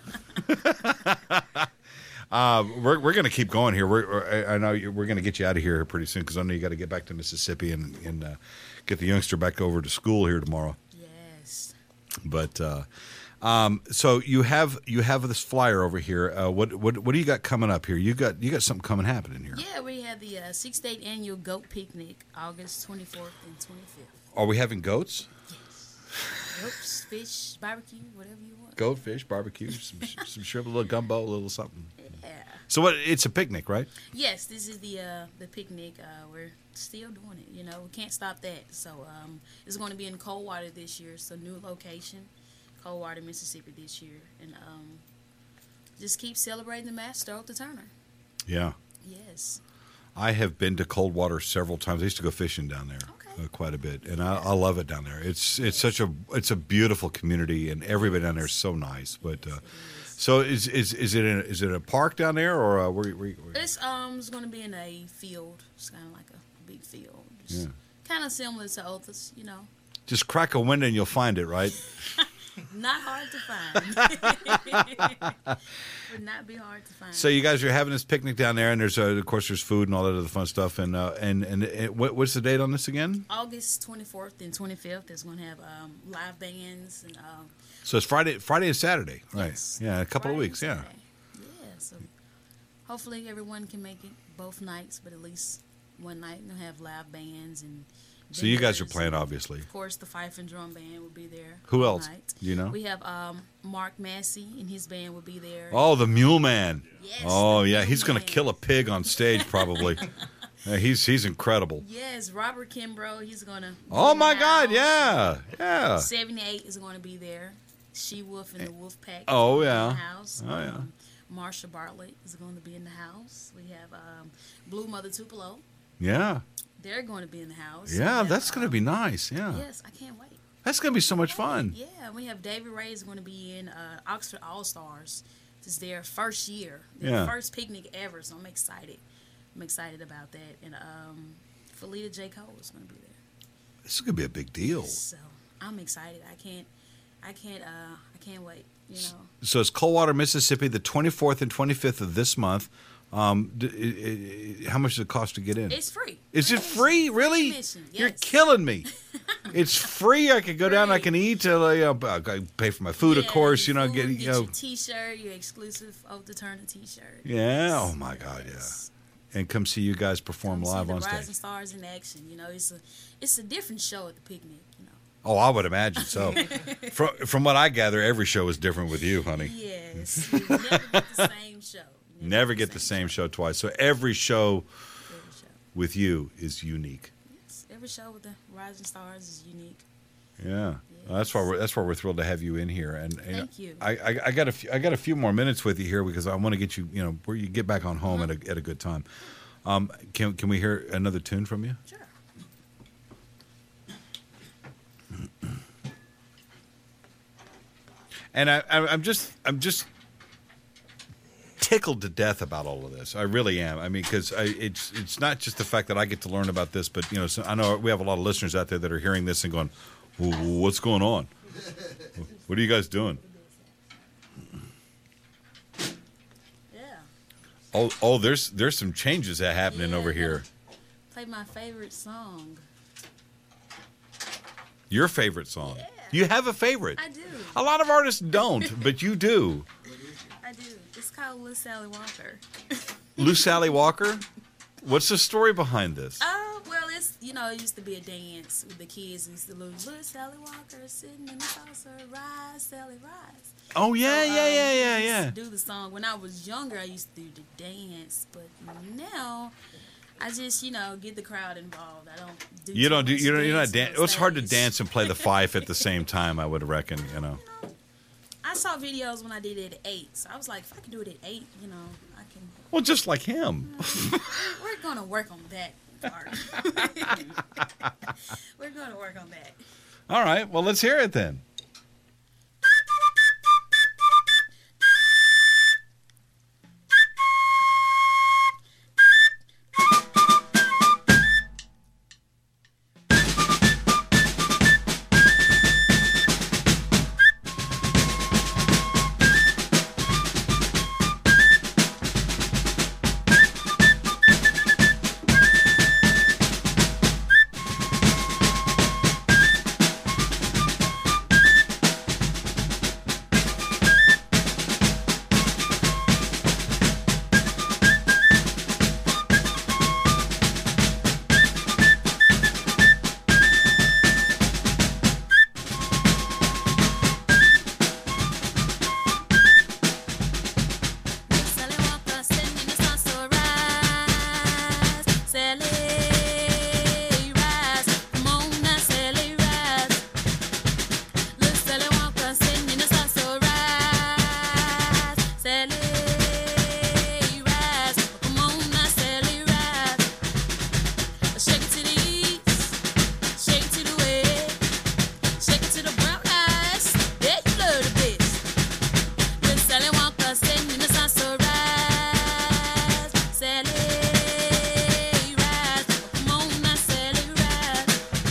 We're going to keep going here. I know we're going to get you out of here pretty soon because I know you got to get back to Mississippi and get the youngster back over to school here tomorrow. Yes. But so you have this flyer over here. What do you got coming up here? You got something happening here. Yeah, we have the 6th State Annual Goat Picnic, August 24th and 25th. Are we having goats? Goats, fish, barbecue, whatever you want. Goat, fish, barbecue, some shrimp, a little gumbo, a little something. Yeah. So what? It's a picnic, right? Yes, this is the picnic. We're still doing it. You know, we can't stop that. So it's going to be in Coldwater this year. So new location, Coldwater, Mississippi this year, and just keep celebrating the master of the Turner. Yeah. Yes. I have been to Coldwater several times. I used to go fishing down there quite a bit, and I love it down there. It's a beautiful community, and everybody down there is so nice. But so is it a park down there, or where? It's going to be in a field. It's kind of like a big field. Yeah. Kind of similar to Others, you know. Just crack a window and you'll find it, right? Not hard to find. Would not be hard to find. So you guys are having this picnic down there, and there's of course there's food and all that other fun stuff. And what's the date on this again? August 24th and 25th is going to have live bands and. So it's Friday and Saturday, right? Yes. Yeah, a couple Friday of weeks. and Yeah. Saturday. Yeah. So hopefully everyone can make it both nights, but at least one night and they'll have live bands and. So you guys are vendors. playing, obviously. Of course, the Fife and Drum Band will be there. Who all else? night. Do you know? We have Mark Massey and his band will be there. Oh, the Mule Man. Yes, Oh the yeah, Mule he's going to Man. kill a pig on stage probably. He's incredible. Yes, Robert Kimbrough, he's going to. Oh my God, yeah. 78 is going to be there. She Wolf and the Wolf Pack. is Oh, gonna be yeah. In the house. Oh, yeah. Marsha Bartlett is going to be in the house. We have Blue Mother Tupelo. Yeah. They're going to be in the house. Yeah, We have, that's going to be nice. Yeah. Yes, I can't wait. That's going to be so much fun. Yeah, we have David Ray is going to be in Oxford All Stars. This is their first year, their Yeah. first picnic ever. So I'm excited. I'm excited about that. And Felita J. Cole is going to be there. This is going to be a big deal. So I'm excited. I can't wait. You know. So it's Coldwater, Mississippi, the 24th and 25th of this month. How much does it cost to get in? It's free. Is it free? Really? Admission, You're yes. killing me. It's free. I can go down. I can eat. I pay for my food, of Yeah, course. your Get food, your T-shirt, your exclusive of the Turner T-shirt. Yeah. Oh my God. Yes. Yeah. And come see you guys perform Come see live the on Rising stage. Stars in action. You know, it's a different show at the picnic. You know. Oh, I would imagine so. From what I gather, every show is different with you, honey. Yes. You never get the same show. You Never get the same show twice. So every show Every show. with you is unique. Yes. Every show with the Rising Stars is unique. Yeah, well, that's why we're thrilled to have you in here. And Thank you. I got a few more minutes with you here because I want to get you where you get back on home at a good time. Can we hear another tune from you? Sure. And I'm just tickled to death about all of this. I really am. I mean, because it's not just the fact that I get to learn about this, but so I know we have a lot of listeners out there that are hearing this and going, "What's going on? What are you guys doing?" Yeah. Oh, there's some changes that happening over here. Play my favorite song. Your favorite song. Yeah. You have a favorite. I do. A lot of artists don't, but you do. I do. It's called Little Sally Walker. Lou Sally Walker? What's the story behind this? Well, it's, it used to be a dance with the kids. We used to lose Little Sally Walker sitting in the saucer. Rise, Sally, rise. Oh, yeah. I used to do the song. When I was younger, I used to do the dance. But now, I just, get the crowd involved. I don't do You're not dancing on it's hard to stage. dance and play the fife at the same time, I would reckon, I saw videos when I did it at 8. So I was like, if I can do it at 8, I can. Well, just like him. We're going to work on that part. We're going to work on that. All right. Well, let's hear it then. Sally Walker sitting in the saucer. Rise, Sally, rise. Come on now, Sally, rise. Little Sally Walker sitting in the saucer. Rise, Sally, rise. Come on now, Sally, rise. Shake it to the east, shake it to the west, shake it to the brown eyes. Yeah, you love the best. Little Sally Walker sitting in the saucer. Rise, Sally, rise. Come on now, Sally, rise.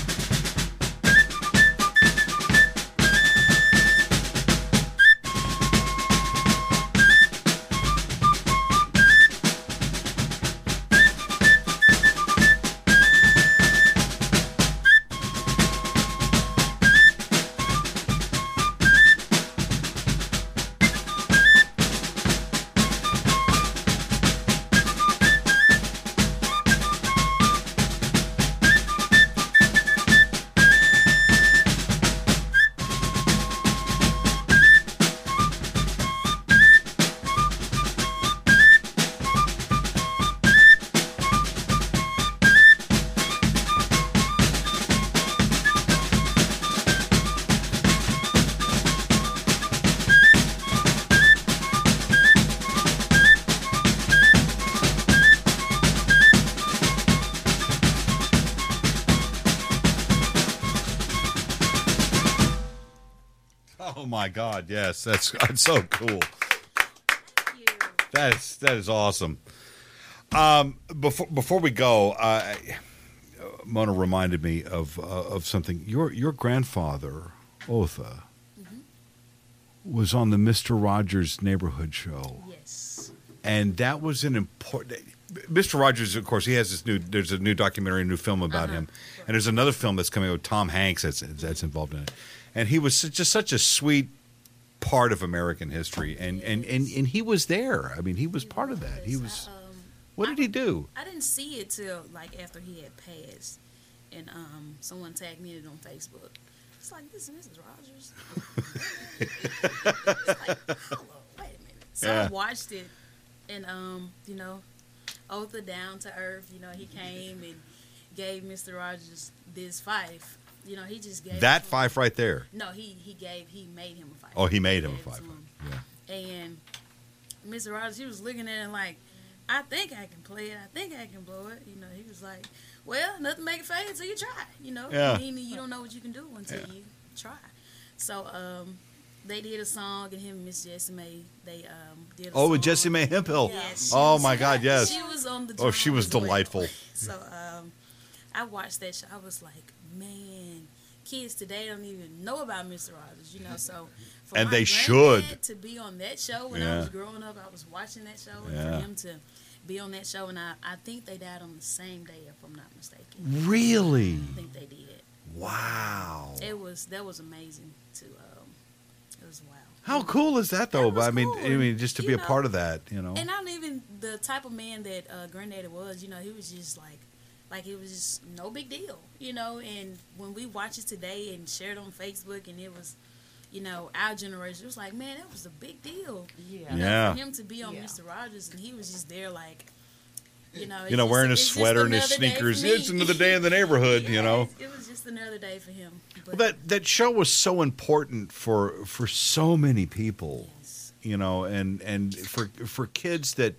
Oh, my God. Yes, that's so cool. Thank you. That is awesome. Before we go, Mona reminded me of something. Your grandfather, Otha, was on the Mr. Rogers Neighborhood Show, Yes. and that was an important. Mr. Rogers, of course, he has there's a new documentary, a new film about him, and there's another film that's coming out with Tom Hanks that's involved in it, and he was just such a sweet part of American history, and he was there. I mean, he was part of that. He was. What did he do? I didn't see it till like after he had passed, and someone tagged me in it on Facebook. It's like, this is Mrs. Rogers. It's like, hello, wait a minute. So I watched it, and Otha down to earth. He came and gave Mr. Rogers this fife. He just gave That it to fife him. right there. No, he made him a fife. Oh, he made him a Gave it fife. to him. Yeah. And Mr. Rogers, he was looking at it like, I think I can play it. I think I can blow it. He was like, well, nothing make it fade until you try. Yeah. Meaning you don't know what you can do until you try. So they did a song, and him and Miss Jessie May, they did a song. Oh, with Jessie Mae Hemphill. Yes, Oh my God, yes. She was on the Oh, she was drums as well. delightful. So I watched that show. I was like, man, kids today don't even know about Mr. Rogers, you know. So for And my they granddad should. to be on that show when I Yeah. was growing up, I was watching that show, and Yeah. for him to be on that show, and I think they died on the same day, if I'm not mistaken. Really? I think they did. Wow. That was amazing to it was wow. How cool is that, though? That was I mean, cool. just to You be a know, part of that, you know. And not even the type of man that Granddaddy was, you know, he was just like it was just no big deal, you know. And when we watch it today and share it on Facebook, and it was, you know, our generation, it was like, man, that was a big deal. Yeah. You know, Yeah. for him to be on Yeah. Mr. Rogers, and he was just there like, you know, You know, wearing his it's just sweater and his another day for sneakers. me. It's another day in the neighborhood, you know. It was just another day for him. Well, But that show was so important for so many people, yes. you know, and for kids that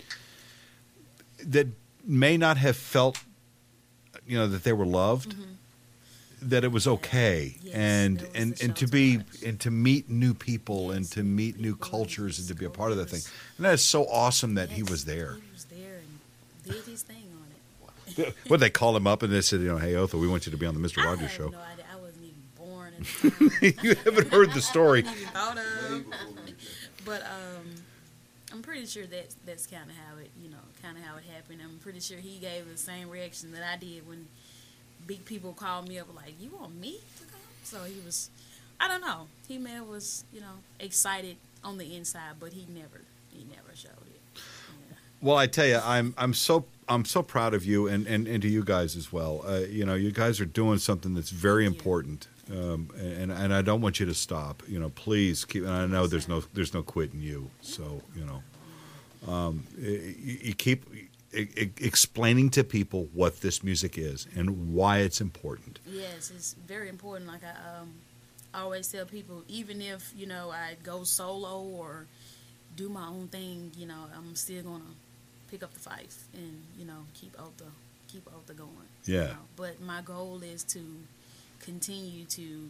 may not have felt, you know, that they were loved, that it was okay, Yes, and that was and the and to show to be watch. and to meet new people and Yes, to meet new people, cultures and to be a of part of that thing. course. And that is so awesome that he Yes, was there. He was there and did his thing on it. What they called him up and they said, you know, hey Otho, we want you to be on the Mr. I Rogers have show. no idea. I wasn't even born at the time. You haven't heard the story. I even thought of. But I'm pretty sure that's kind of how it, you know, kind of how it happened. I'm pretty sure he gave the same reaction that I did when big people called me up like, "You want me to come?" So he was, I don't know. He man was, you know, excited on the inside, but he never showed it. Yeah. Well, I tell you, I'm so proud of you and to you guys as well. You know, you guys are doing something that's very important, and I don't want you to stop. You know, please keep. And I know there's no quit in you. So you know, you keep explaining to people what this music is and why it's important. Yes, it's very important. Like I always tell people, even if, you know, I go solo or do my own thing, you know, I'm still gonna pick up the fife and, you know, keep Otha going. Yeah. You know? But my goal is to continue to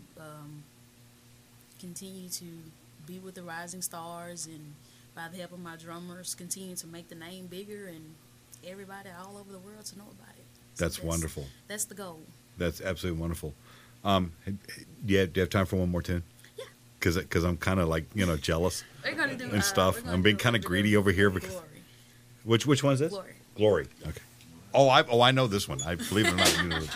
be with the rising stars, and by the help of my drummers, continue to make the name bigger and everybody all over the world to know about it. So That's wonderful. That's the goal. That's absolutely wonderful. Do you have time for one more tune? Yeah. Because I'm kind of like, you know, jealous. We're gonna do And stuff. we're gonna I'm being do- kinda we're gonna greedy do over here because- Glory. Which one is this? Glory. Glory. Okay. Oh, I know this one. I believe it or not. You know,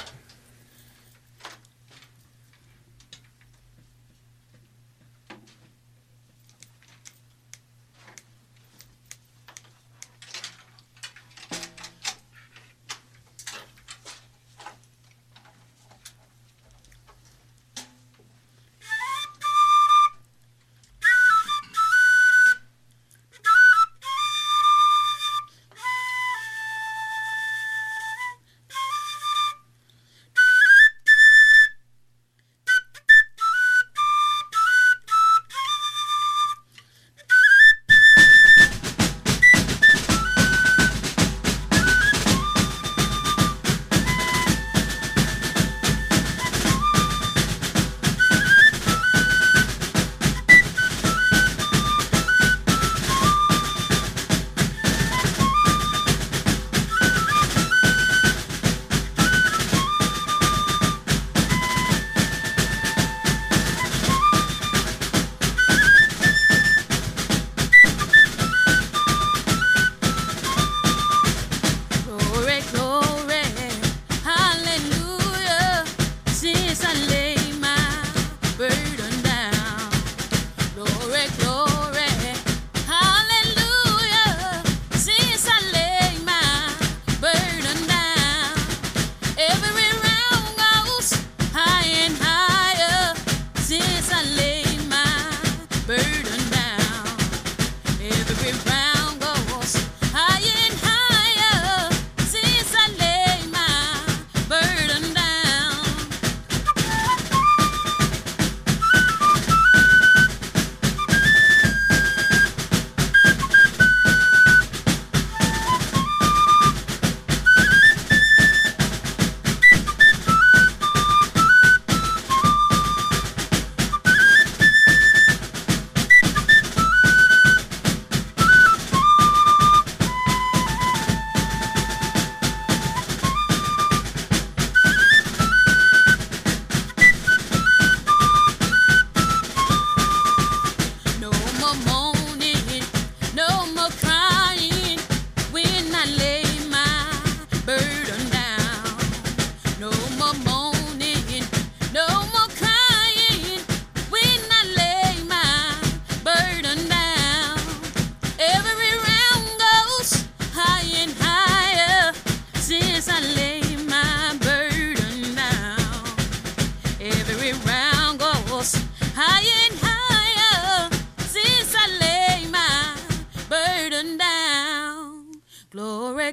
Glory, glory, hallelujah. Since I laid my burden down. Glory, glory, hallelujah. Since I laid my burden down. Every round goes high and higher. Since I laid my burden down. Every round goes higher and higher since I lay my burden down.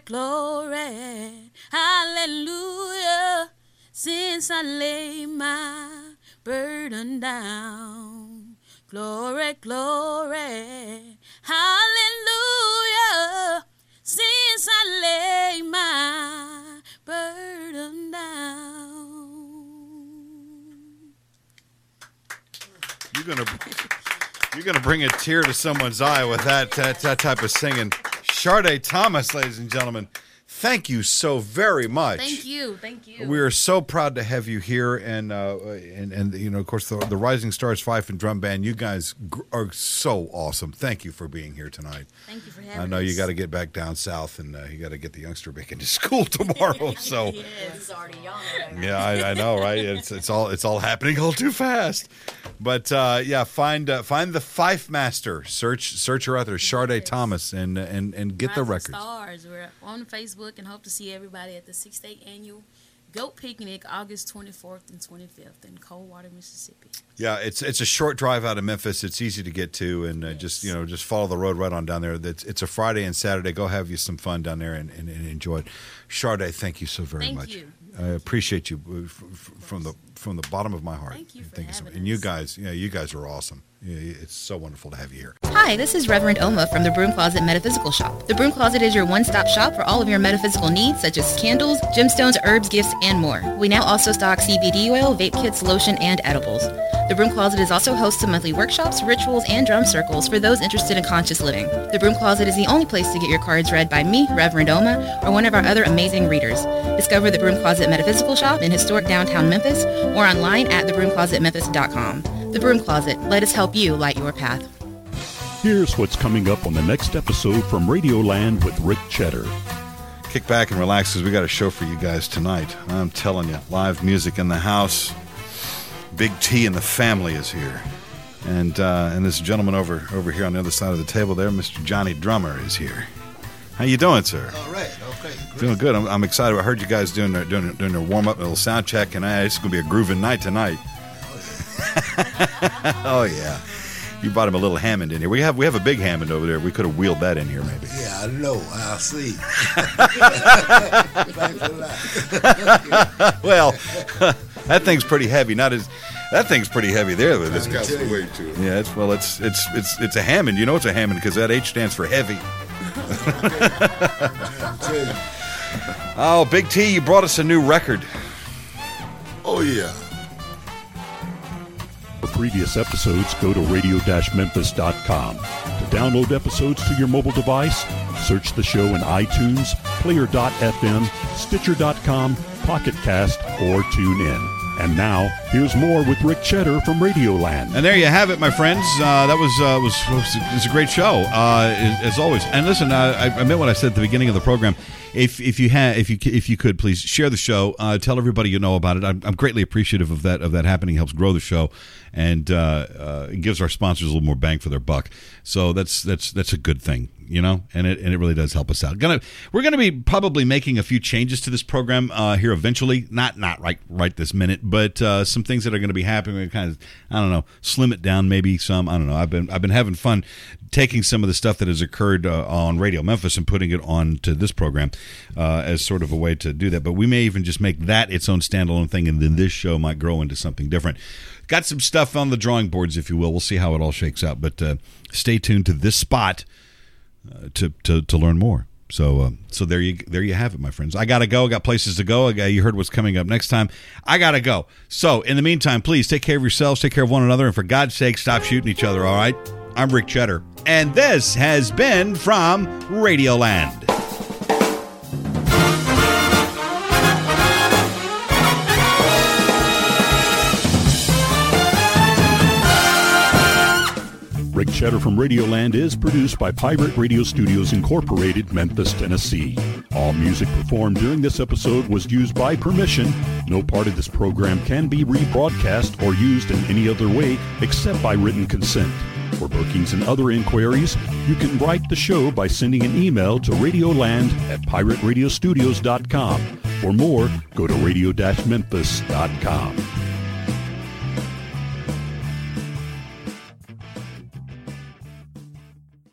glory, hallelujah, since I lay my burden down. Glory, glory, hallelujah, since I lay my burden down. You're gonna bring a tear to someone's eye with that type of singing. Sade Thomas, ladies and gentlemen, thank you so very much. Thank you. We are so proud to have you here, and you know, of course, the Rising Stars Fife and Drum Band. You guys are so awesome. Thank you for being here tonight. Thank you for having us. I know you got to get back down south, and you got to get the youngster back into school tomorrow. So He's already young. yeah, I know, right? It's all happening all too fast. But yeah, find the Fife Master. Search her out there, Sade Thomas, and get the Rising records. Stars. We're on Facebook and hope to see everybody at the 6th Annual Goat Picnic, August 24th and 25th in Coldwater, Mississippi. Yeah, it's a short drive out of Memphis. It's easy to get to, and Yes. just follow the road right on down there. It's a Friday and Saturday. Go have you some fun down there and enjoy it. Sade, thank you so very much. Thank you. I appreciate you from the bottom of my heart. Thank you for so much. having And you us. guys, you guys are awesome. Yeah, it's so wonderful to have you here. Hi, this is Reverend Oma from the Broom Closet Metaphysical Shop. The Broom Closet is your one-stop shop for all of your metaphysical needs, such as candles, gemstones, herbs, gifts, and more. We now also stock CBD oil, vape kits, lotion, and edibles. The Broom Closet is also host to monthly workshops, rituals, and drum circles for those interested in conscious living. The Broom Closet is the only place to get your cards read by me, Reverend Oma, or one of our other amazing readers. Discover the Broom Closet Metaphysical Shop in historic downtown Memphis or online at thebroomclosetmemphis.com. The Broom Closet, let us help you light your path. Here's what's coming up on the next episode from Radioland with Rick Cheddar. Kick back and relax because we got a show for you guys tonight. I'm telling you, live music in the house. Big T and the family is here. And this gentleman over here on the other side of the table there, Mr. Johnny Drummer, is here. How you doing, sir? All right, okay. Great. Doing good. I'm excited. I heard you guys doing their warm-up, a little sound check, and it's going to be a grooving night tonight. Oh, yeah. You brought him a little Hammond in here. We have a big Hammond over there. We could have wheeled that in here, maybe. Yeah, I know. I'll see. Thanks a lot. Well, that thing's pretty heavy. That thing's pretty heavy there. With this. Got some weight to it. Yeah, it's a Hammond. You know it's a Hammond because that H stands for heavy. I'll tell you. Oh, Big T, you brought us a new record. Oh, yeah. For previous episodes, go to radio-memphis.com. To download episodes to your mobile device, search the show in iTunes, Player.fm, Stitcher.com, Pocket Cast, or tune in. And now, here's more with Rick Cheddar from Radioland. And there you have it, my friends. That was a great show, as always. And listen, I meant what I said at the beginning of the program. If you could please share the show, tell everybody you know about it. I'm greatly appreciative of that happening. It helps grow the show, and it gives our sponsors a little more bang for their buck. So that's a good thing, you know, and it really does help us out. We're gonna be probably making a few changes to this program here eventually. Not right this minute, but some things that are going to be happening. We kind of, I don't know, slim it down maybe some. I don't know. I've been having fun taking some of the stuff that has occurred on Radio Memphis and putting it on to this program as sort of a way to do that. But we may even just make that its own standalone thing, and then this show might grow into something different. Got some stuff on the drawing boards, if you will. We'll see how it all shakes out. But stay tuned to this spot to learn more. So there you have it, my friends. I gotta go. I got places to go. You heard what's coming up next time. I gotta go. So in the meantime, please take care of yourselves, take care of one another, and for God's sake, stop shooting each other. All right. I'm Rick Cheddar, and this has been from Radioland. Rick Cheddar from Radioland is produced by Pirate Radio Studios Incorporated, Memphis, Tennessee. All music performed during this episode was used by permission. No part of this program can be rebroadcast or used in any other way except by written consent. For bookings and other inquiries, you can write the show by sending an email to radioland@pirateradiostudios.com. For more, go to radio-memphis.com.